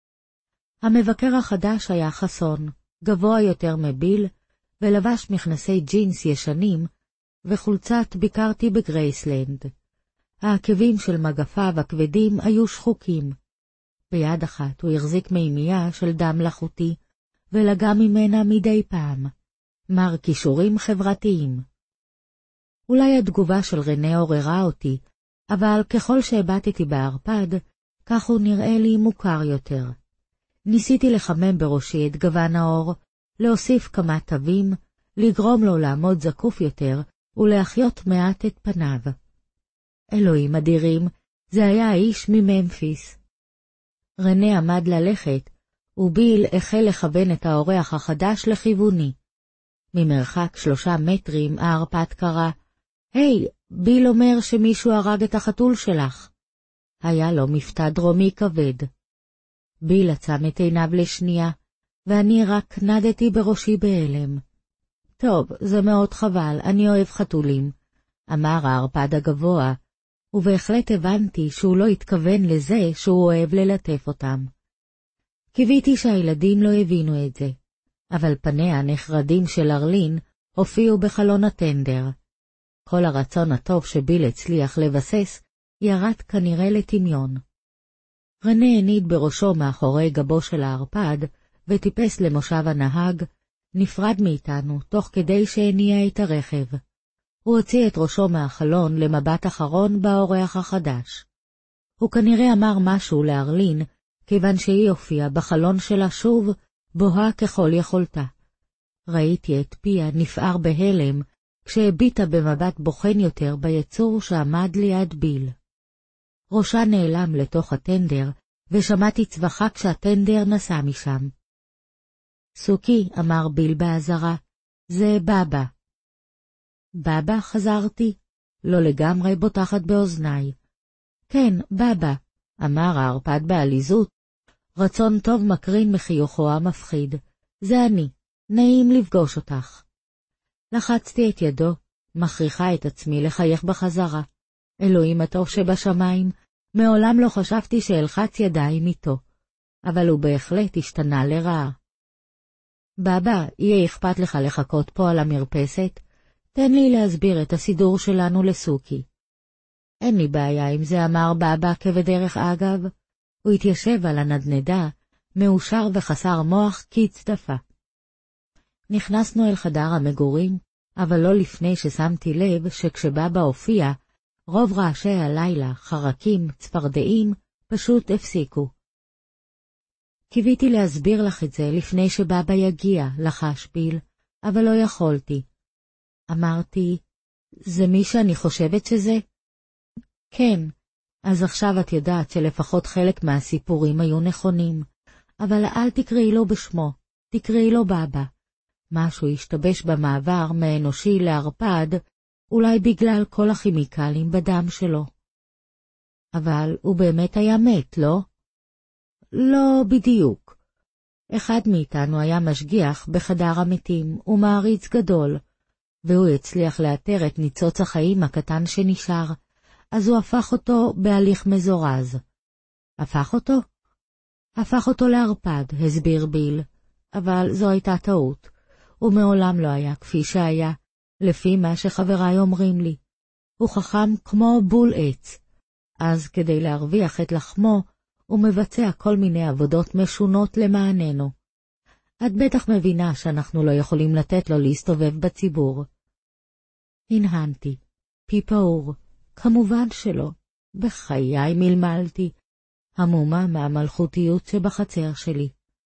המבקר החדש היה חסון, גבוה יותר מביל, ולבש מכנסי ג'ינס ישנים, וחולצת ביקרתי בגרייסלנד. העקבים של מגפיו הכבדים היו שחוקים. ביד אחת הוא החזיק מימייה של דם לחוטי, ולגע ממנה מדי פעם. מר כישורים חברתיים. אולי התגובה של רנה עוררה אותי, אבל ככל שהבטתי בערפד, כך הוא נראה לי מוכר יותר. ניסיתי לחמם בראשי את גוון האור, להוסיף כמה תווים, לגרום לו לעמוד זקוף יותר, ולהחיות מעט את פניו. אלוהים אדירים, זה היה האיש מממפיס. רנה עמד ללכת, וביל החל לכוון את האורח החדש לכיווני. ממרחק שלושה מטרים הערפד קרא, היי, ביל אומר שמישהו הרג את החתול שלך. היה לו מבטא דרומי כבד. ביל עצם את עיניו לשנייה, ואני רק נדתי בראשי בהלם. טוב, זה מאוד חבל, אני אוהב חתולים, אמר הערפד הגבוה, ובהחלט הבנתי שהוא לא התכוון לזה שהוא אוהב ללטף אותם. קיוויתי שהילדים לא הבינו את זה, אבל פניה הנחרדים של ארלין הופיעו בחלון הטנדר. כל הרצון הטוב שביל הצליח לבסס ירד כנראה לטמיון. רנה הניד בראשו מאחורי גבו של הערפד וטיפס למושב הנהג, נפרד מאיתנו תוך כדי שהניע את הרכב. הוא הוציא את ראשו מהחלון למבט אחרון באורח החדש. הוא כנראה אמר משהו לארלין, כיוון שהיא הופיעה בחלון שלה שוב, בוהה ככל יכולתה. ראיתי את פיה נפער בהלם, כשהביטה במבט בוחן יותר ביצור שעמד ליד ביל. ראשה נעלם לתוך הטנדר, ושמעתי צווחה כשהטנדר נסע משם. סוקי, אמר ביל באזהרה, זה בבא. בבא, חזרתי, לא לגמרי בוטחת באוזניי. כן, בבא, אמר הערפד בעליזות, רצון טוב מקרין מחיוכו המפחיד. זה אני, נעים לפגוש אותך. לחצתי את ידו, מכריחה את עצמי לחייך בחזרה. אלוהים הטוב שבשמיים, מעולם לא חשבתי שאלחץ ידיים איתו, אבל הוא בהחלט השתנה לרעה. בבא, יהיה אכפת לך לחכות פה על המרפסת? תן לי להסביר את הסידור שלנו לסוקי. אין לי בעיה עם זה, אמר בבא כבדרך אגב. הוא התיישב על הנדנדה, מאושר וחסר מוח כהצטפה. נכנסנו אל חדר המגורים, אבל לא לפני ששמתי לב שכשבבא הופיע, רוב רעשי הלילה, חרקים, צפרדעים, פשוט הפסיקו. קיוויתי להסביר לך את זה לפני שבבא יגיע, לחש ביל, אבל לא יכולתי. אמרתי, זה מי שאני חושבת שזה? כן, אז עכשיו את יודעת שלפחות חלק מהסיפורים היו נכונים, אבל אל תקראי לו בשמו, תקראי לו בבא. משהו השתבש במעבר מאנושי לערפד, אולי בגלל כל הכימיקלים בדם שלו. אבל הוא באמת היה מת, לא? לא בדיוק. אחד מאיתנו היה משגיח בחדר המתים ומעריץ גדול, והוא הצליח לאתר את ניצוץ החיים הקטן שנשאר, אז הוא הפך אותו בהליך מזורז. הפך אותו? הפך אותו לערפד, הסביר ביל, אבל זו הייתה טעות. הוא מעולם לא היה כפי שהיה, לפי מה שחבריי אומרים לי. הוא חכם כמו בול עץ. אז כדי להרוויח את לחמו, הוא מבצע כל מיני עבודות משונות למעננו. את בטח מבינה שאנחנו לא יכולים לתת לו להסתובב בציבור. הנהנתי. פי פעור. כמובן שלא. בחיי מלמלתי. המומה מהמלכותיות שבחצר שלי.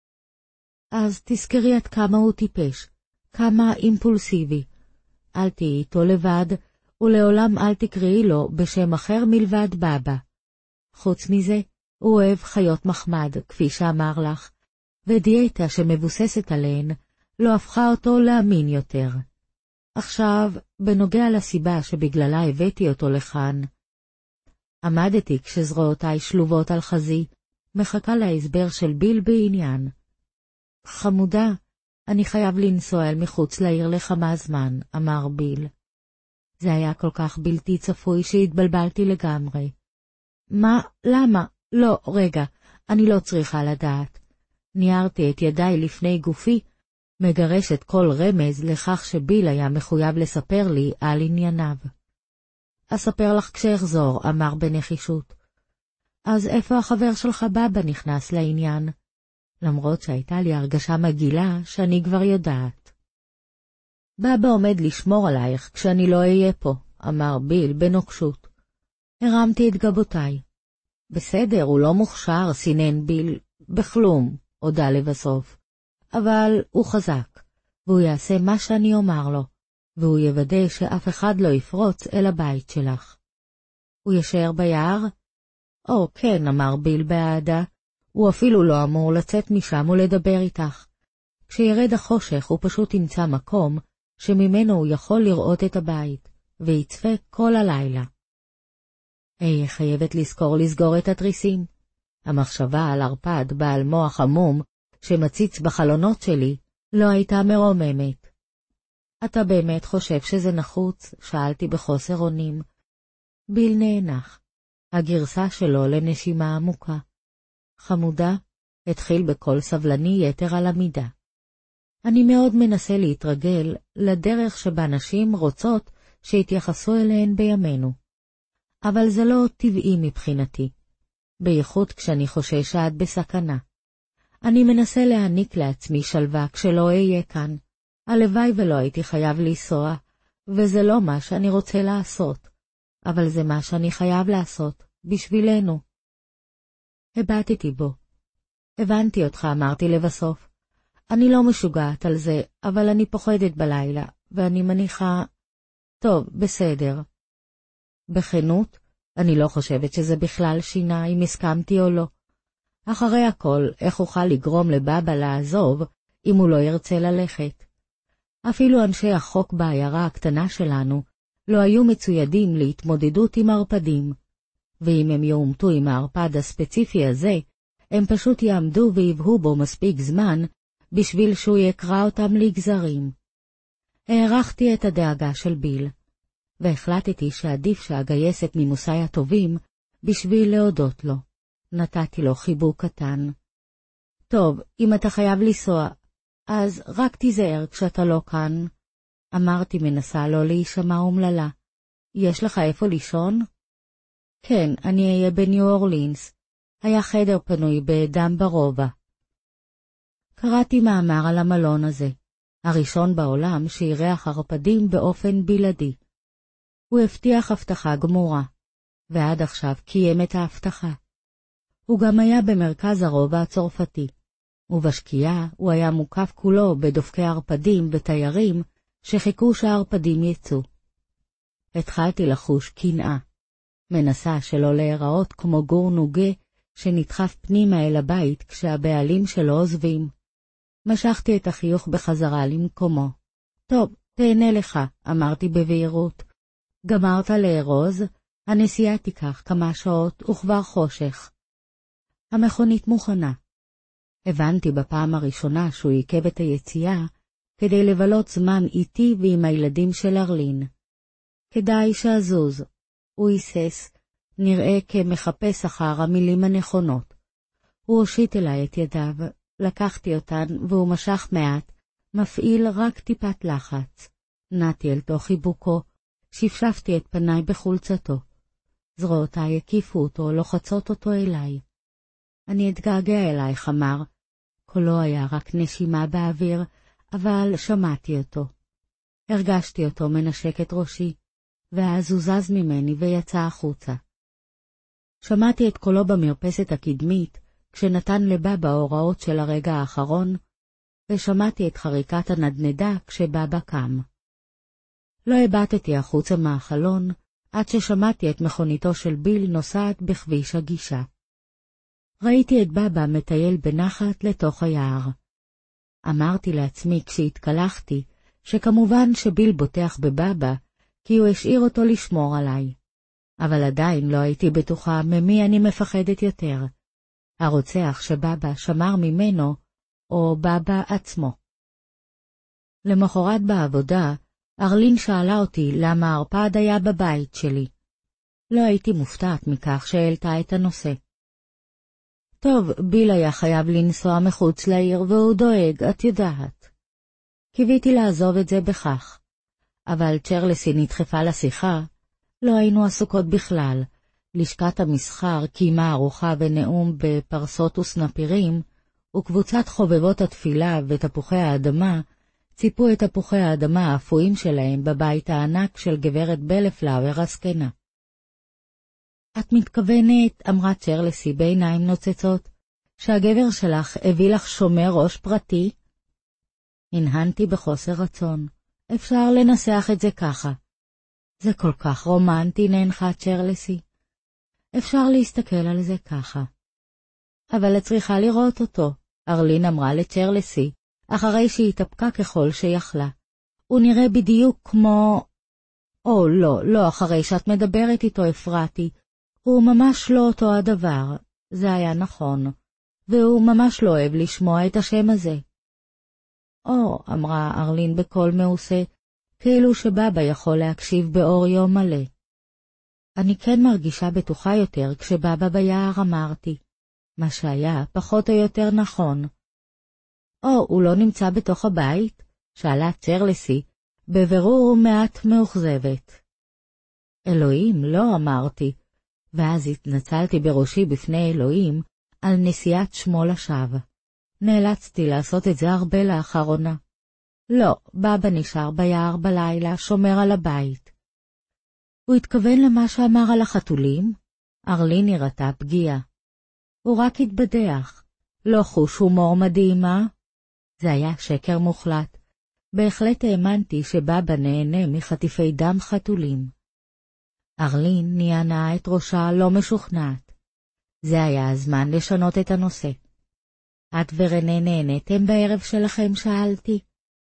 אז תזכרי עד כמה הוא טיפש, כמה אימפולסיבי. אל תהיי איתו לבד, ולעולם אל תקראי לו בשם אחר מלבד בבא. חוץ מזה, הוא אוהב חיות מחמד, כפי שאמר לך, ודיאטה שמבוססת עליהן לא הפכה אותו להאמין יותר. עכשיו, בנוגע לסיבה שבגללה הבאתי אותו לכאן, עמדתי כשזרועותיי שלובות על חזי, מחכה להסבר של ביל בעניין. חמודה, אני חייב לנסוע אל מחוץ לעיר לכמה זמן, אמר ביל. זה היה כל כך בלתי צפוי שהתבלבלתי לגמרי. מה? למה? לא, רגע, אני לא צריכה לדעת. ניערתי את ידיי לפני גופי, מגרשת כל רמז לכך שביל היה מחויב לספר לי על ענייניו. אספר לך כשאחזור, אמר בנחישות. אז איפה החבר שלך בבא נכנס לעניין? למרות שהייתה לי הרגשה מגעילה שאני כבר יודעת. בבא עומד לשמור עלייך כשאני לא אהיה פה, אמר ביל בנוקשות. הרמתי את גבותיי. בסדר, הוא לא מוכשר, סינן ביל, בכלום, הודע לבסוף. אבל הוא חזק, והוא יעשה מה שאני אומר לו, והוא יוודא שאף אחד לא יפרוץ אל הבית שלך. הוא ישאר ביער? או, כן, אמר ביל בעדה, הוא אפילו לא אמור לצאת משם ולדבר איתך. כשירד החושך הוא פשוט ימצא מקום שממנו הוא יכול לראות את הבית, ויצפה כל הלילה. אהיה חייבת לזכור לסגור את התריסים. המחשבה על ערפד בעל מוח עמום שמציץ בחלונות שלי לא הייתה מרוממת. אתה באמת חושב שזה נחוץ? שאלתי בחוסר אונים. ביל נאנח. הגרסה שלו לנשימה עמוקה. חמודה, התחיל בקול סבלני יתר על המידה. אני מאוד מנסה להתרגל לדרך שבה נשים רוצות שהתייחסו אליהן בימינו. אבל זה לא טבעי מבחינתי, בייחוד כשאני חושש שאת בסכנה. אני מנסה להעניק לעצמי שלווה כשלא אהיה כאן. הלוואי ולא הייתי חייב לנסוע, וזה לא מה שאני רוצה לעשות, אבל זה מה שאני חייב לעשות, בשבילנו. הבטתי בו. הבנתי אותך, אמרתי לבסוף. אני לא משוגעת על זה, אבל אני פוחדת בלילה, ואני מניחה... טוב, בסדר. בכנות, אני לא חושבת שזה בכלל שינה אם הסכמתי או לא. אחרי הכל, איך אוכל לגרום לבבא לעזוב אם הוא לא ירצה ללכת? אפילו אנשי החוק בעיירה הקטנה שלנו לא היו מצוידים להתמודדות עם ערפדים, ואם הם יאומתו עם הערפד הספציפי הזה, הם פשוט יעמדו ויבהו בו מספיק זמן בשביל שהוא יקרא אותם לגזרים. הערכתי את הדאגה של ביל, והחלטתי שעדיף שאגייס את נימוסיי הטובים בשביל להודות לו. נתתי לו חיבוק קטן. טוב, אם אתה חייב לנסוע, אז רק תיזהר כשאתה לא כאן. אמרתי מנסה לא להישמע אומללה. יש לך איפה לישון? כן, אני אהיה בניו אורלינס. היה חדר פנוי באדם ברובע. קראתי מאמר על המלון הזה, הראשון בעולם שאירח ערפדים באופן בלעדי. הוא הבטיח הבטחה גמורה, ועד עכשיו קיים את ההבטחה. הוא גם היה במרכז הרובע הצרפתי, ובשקיעה הוא היה מוקף כולו בדופקי ערפדים ותיירים שחיכו שהערפדים יצאו. התחלתי לחוש קנאה, מנסה שלא להיראות כמו גור נוגה שנדחף פנימה אל הבית כשהבעלים שלו עוזבים. משכתי את החיוך בחזרה למקומו. טוב, תהנה לך, אמרתי בבהירות. גמרת לארוז? הנסיעה תיקח כמה שעות וכבר חושך. המכונית מוכנה. הבנתי בפעם הראשונה שהוא עיכב את היציאה כדי לבלות זמן איתי ועם הילדים של ארלין. כדאי שאזוז. הוא היסס, נראה כמחפש אחר המילים הנכונות. הוא הושיט אליי את ידיו, לקחתי אותן והוא משך מעט, מפעיל רק טיפת לחץ. נעתי אל תוך חיבוקו, שפשפתי את פניי בחולצתו. זרועותיי הקיפו אותו, לוחצות אותו אליי. אני אתגעגע אלייך, אמר. קולו היה רק נשימה באוויר, אבל שמעתי אותו. הרגשתי אותו מנשק את ראשי, ואז הוא זז ממני ויצא החוצה. שמעתי את קולו במרפסת הקדמית, כשנתן לבבא הוראות של הרגע האחרון, ושמעתי את חריקת הנדנדה כשבבא קם. לא הבטתי החוצה מהחלון, עד ששמעתי את מכוניתו של ביל נוסעת בכביש הגישה. ראיתי את בבא מטייל בנחת לתוך היער. אמרתי לעצמי כשהתקלחתי, שכמובן שביל בוטח בבבא, כי הוא השאיר אותו לשמור עליי. אבל עדיין לא הייתי בטוחה ממי אני מפחדת יותר. הרוצח שבבא שמר ממנו, או בבא עצמו. למחרת בעבודה, ארלין שאלה אותי למה הערפד היה בבית שלי. לא הייתי מופתעת מכך שהעלתה את הנושא. טוב, ביל היה חייב לנסוע מחוץ לעיר והוא דואג, את יודעת. קיוויתי לעזוב את זה בכך. אבל צ'רלסי נדחפה לשיחה, לא היינו עסוקות בכלל. לשכת המסחר קיימה ארוחה ונאום בפרסות וסנפירים, וקבוצת חובבות התפילה ותפוחי האדמה ציפו את תפוחי האדמה האפויים שלהם בבית הענק של גברת בלפלאואר הזקנה. את מתכוונת, אמרה צ'רלסי בעיניים נוצצות, שהגבר שלך הביא לך שומר ראש פרטי? הנהנתי בחוסר רצון. אפשר לנסח את זה ככה. זה כל כך רומנטי, נענחה צ'רלסי. אפשר להסתכל על זה ככה. אבל את צריכה לראות אותו, ארלין אמרה לצ'רלסי, אחרי שהיא התאפקה ככל שיכלה. הוא נראה בדיוק כמו... או לא, לא אחרי שאת מדברת איתו הפרעתי. הוא ממש לא אותו הדבר, זה היה נכון, והוא ממש לא אוהב לשמוע את השם הזה. או, אמרה ארלין בקול מעושה, כאילו שבבא יכול להקשיב באור יום מלא. אני כן מרגישה בטוחה יותר כשבבא ביער, אמרתי. מה שהיה פחות או יותר נכון. או, הוא לא נמצא בתוך הבית? שאלה צ'רלסי, בבירור מעט מאוכזבת. אלוהים, לא, אמרתי, ואז התנצלתי בראשי בפני אלוהים על נסיעת שמו לשווא. נאלצתי לעשות את זה הרבה לאחרונה. לא, בבא נשאר ביער בלילה, שומר על הבית. הוא התכוון למה שאמר על החתולים? ארלין נראתה פגיעה. הוא רק התבדח. לא חוש הומור מדהים, אה? זה היה שקר מוחלט. בהחלט האמנתי שבאבא נהנה מחטיפי דם חתולים. ארלין ניענה את ראשה לא משוכנעת. זה היה הזמן לשנות את הנושא. את ורנה נהנתם בערב שלכם, שאלתי.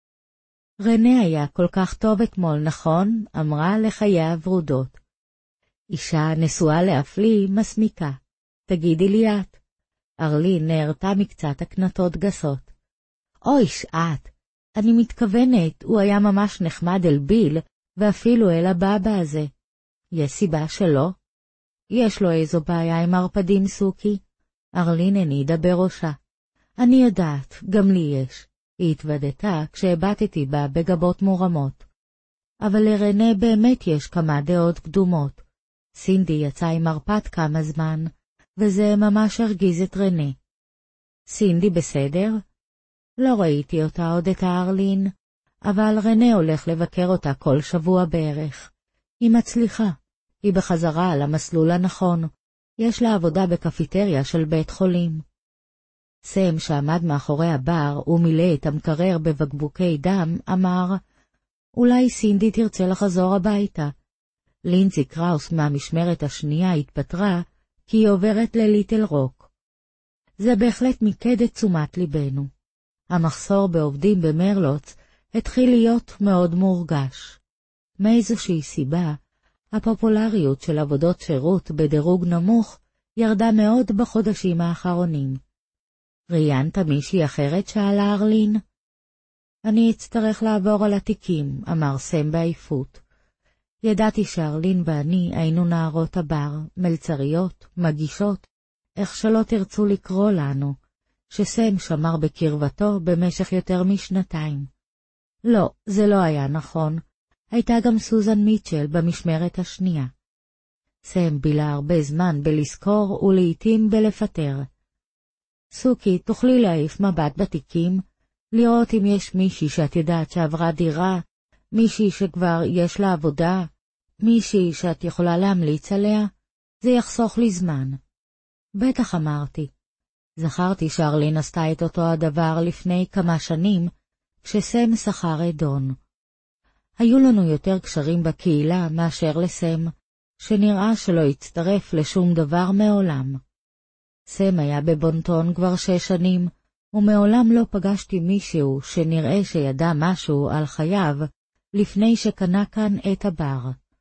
רנה היה כל כך טוב אתמול, נכון? אמרה לחייה הוורודות. אישה נשואה להפליא מסמיקה. תגידי לי את. ארלין נהרתה מקצת הקנטות גסות. אוי, שאת. אני מתכוונת, הוא היה ממש נחמד אל ביל, ואפילו אל הבאבא הזה. יש סיבה שלא? יש לו איזו בעיה עם ערפדים, סוכי? ארלין הנידה בראשה. אני יודעת, גם לי יש. היא התוודתה כשהבטתי בה בגבות מורמות. אבל לרנה באמת יש כמה דעות קדומות. סינדי יצא עם ערפד כמה זמן, וזה ממש הרגיז את רנה. סינדי בסדר? לא ראיתי אותה עוד את ארלין, אבל רנה הולך לבקר אותה כל שבוע בערך. היא מצליחה. היא בחזרה על המסלול הנכון. יש לה עבודה בקפיטריה של בית חולים. סם שעמד מאחורי הבר ומילא את המקרר בבקבוקי דם, אמר, אולי סינדי תרצה לחזור הביתה. לינזי קראוס מהמשמרת השנייה התפטרה, כי היא עוברת לליטל רוק. זה בהחלט מיקד את תשומת ליבנו. המחסור בעובדים במרלוץ התחיל להיות מאוד מורגש. מאיזושהי סיבה, הפופולריות של עבודות שירות בדירוג נמוך ירדה מאוד בחודשים האחרונים. ראיינת מישהי אחרת? שאלה ארלין. אני אצטרך לעבור על התיקים, אמר סם בעייפות. ידעתי שארלין ואני היינו נערות הבר, מלצריות, מגישות, איך שלא תרצו לקרוא לנו, שסם שמר בקרבתו במשך יותר משנתיים. לא, זה לא היה נכון. הייתה גם סוזן מיטשל במשמרת השנייה. סם בילה הרבה זמן בלזכור ולעיתים בלפטר. סוכי, תוכלי להעיף מבט בתיקים, לראות אם יש מישהי שאת יודעת שעברה דירה, מישהי שכבר יש לה עבודה, מישהי שאת יכולה להמליץ עליה? זה יחסוך לי זמן. בטח, אמרתי. זכרתי שארלין עשתה את אותו הדבר לפני כמה שנים, כשסם שכר את דון. היו לנו יותר קשרים בקהילה מאשר לסם, שנראה שלא הצטרף לשום דבר מעולם. סם היה בבונטון כבר שש שנים, ומעולם לא פגשתי מישהו שנראה שידע משהו על חייו לפני שקנה כאן את הבר.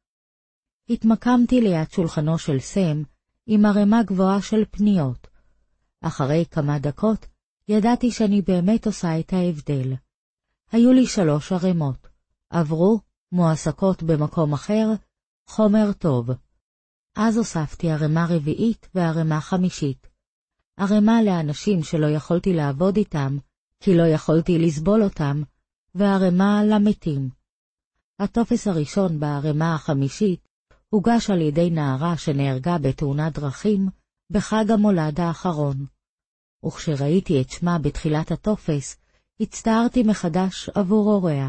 התמקמתי ליד שולחנו של סם עם הרמה גבוהה של פניות. אחרי כמה דקות ידעתי שאני באמת עושה את ההבדל. היו לי שלוש הרמות. עברו, מועסקות במקום אחר, חומר טוב. אז הוספתי הרמה רביעית והרמה חמישית. הרמה לאנשים שלא יכולתי לעבוד איתם, כי לא יכולתי לסבול אותם, והרמה למתים. הטופס הראשון בהרמה החמישית הוגש על ידי נערה שנהרגה בתאונת דרכים בחג המולד האחרון. וכשראיתי את שמה בתחילת הטופס, הצטערתי מחדש עבור הוריה.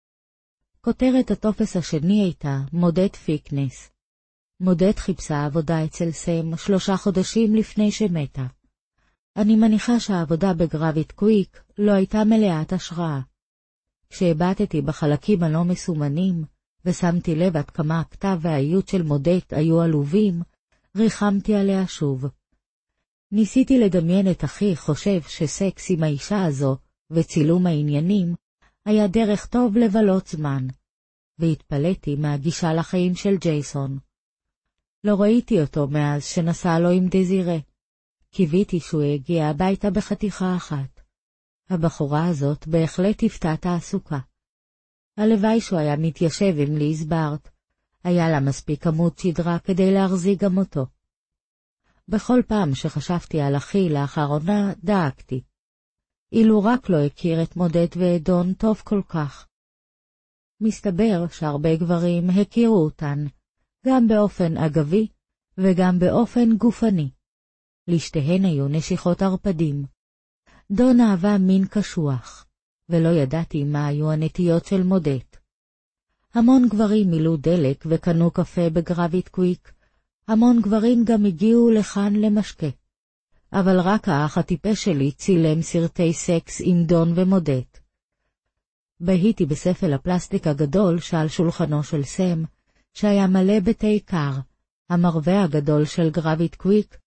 כותרת הטופס השני הייתה מודד פיקנס. מודד חיפשה עבודה אצל סם שלושה חודשים לפני שמתה. אני מניחה שהעבודה בגרביט קוויק לא הייתה מלאת השראה. כשהבטתי בחלקים הלא מסומנים, ושמתי לב עד כמה הכתב והאיות של מודד היו עלובים, ריחמתי עליה שוב. ניסיתי לדמיין את אחי חושב שסקס עם האישה הזו וצילום העניינים היה דרך טוב לבלות זמן, והתפלאתי מהגישה לחיים של ג'ייסון. לא ראיתי אותו מאז שנסע לו עם דזירה. קיוויתי שהוא הגיע הביתה בחתיכה אחת. הבחורה הזאת בהחלט הפתעה תעסוקה. הלוואי שהוא היה מתיישב עם ליז בארט. היה לה מספיק עמוד שדרה כדי להחזיק גם אותו. בכל פעם שחשבתי על אחי לאחרונה דאגתי. אילו רק לא הכיר את מודד ועדון טוב כל כך. מסתבר שהרבה גברים הכירו אותן, גם באופן אגבי וגם באופן גופני. לשתיהן היו נשיכות ערפדים. דון אהבה מין קשוח, ולא ידעתי מה היו הנטיות של מודד. המון גברים מילאו דלק וקנו קפה בגרביט קוויק, המון גברים גם הגיעו לכאן למשקה. אבל רק האח הטיפש שלי צילם סרטי סקס עם דון ומודד. בהיתי בספל הפלסטיק הגדול שעל שולחנו של סם, שהיה מלא בתי קר, המרווה הגדול של גרביט קוויק,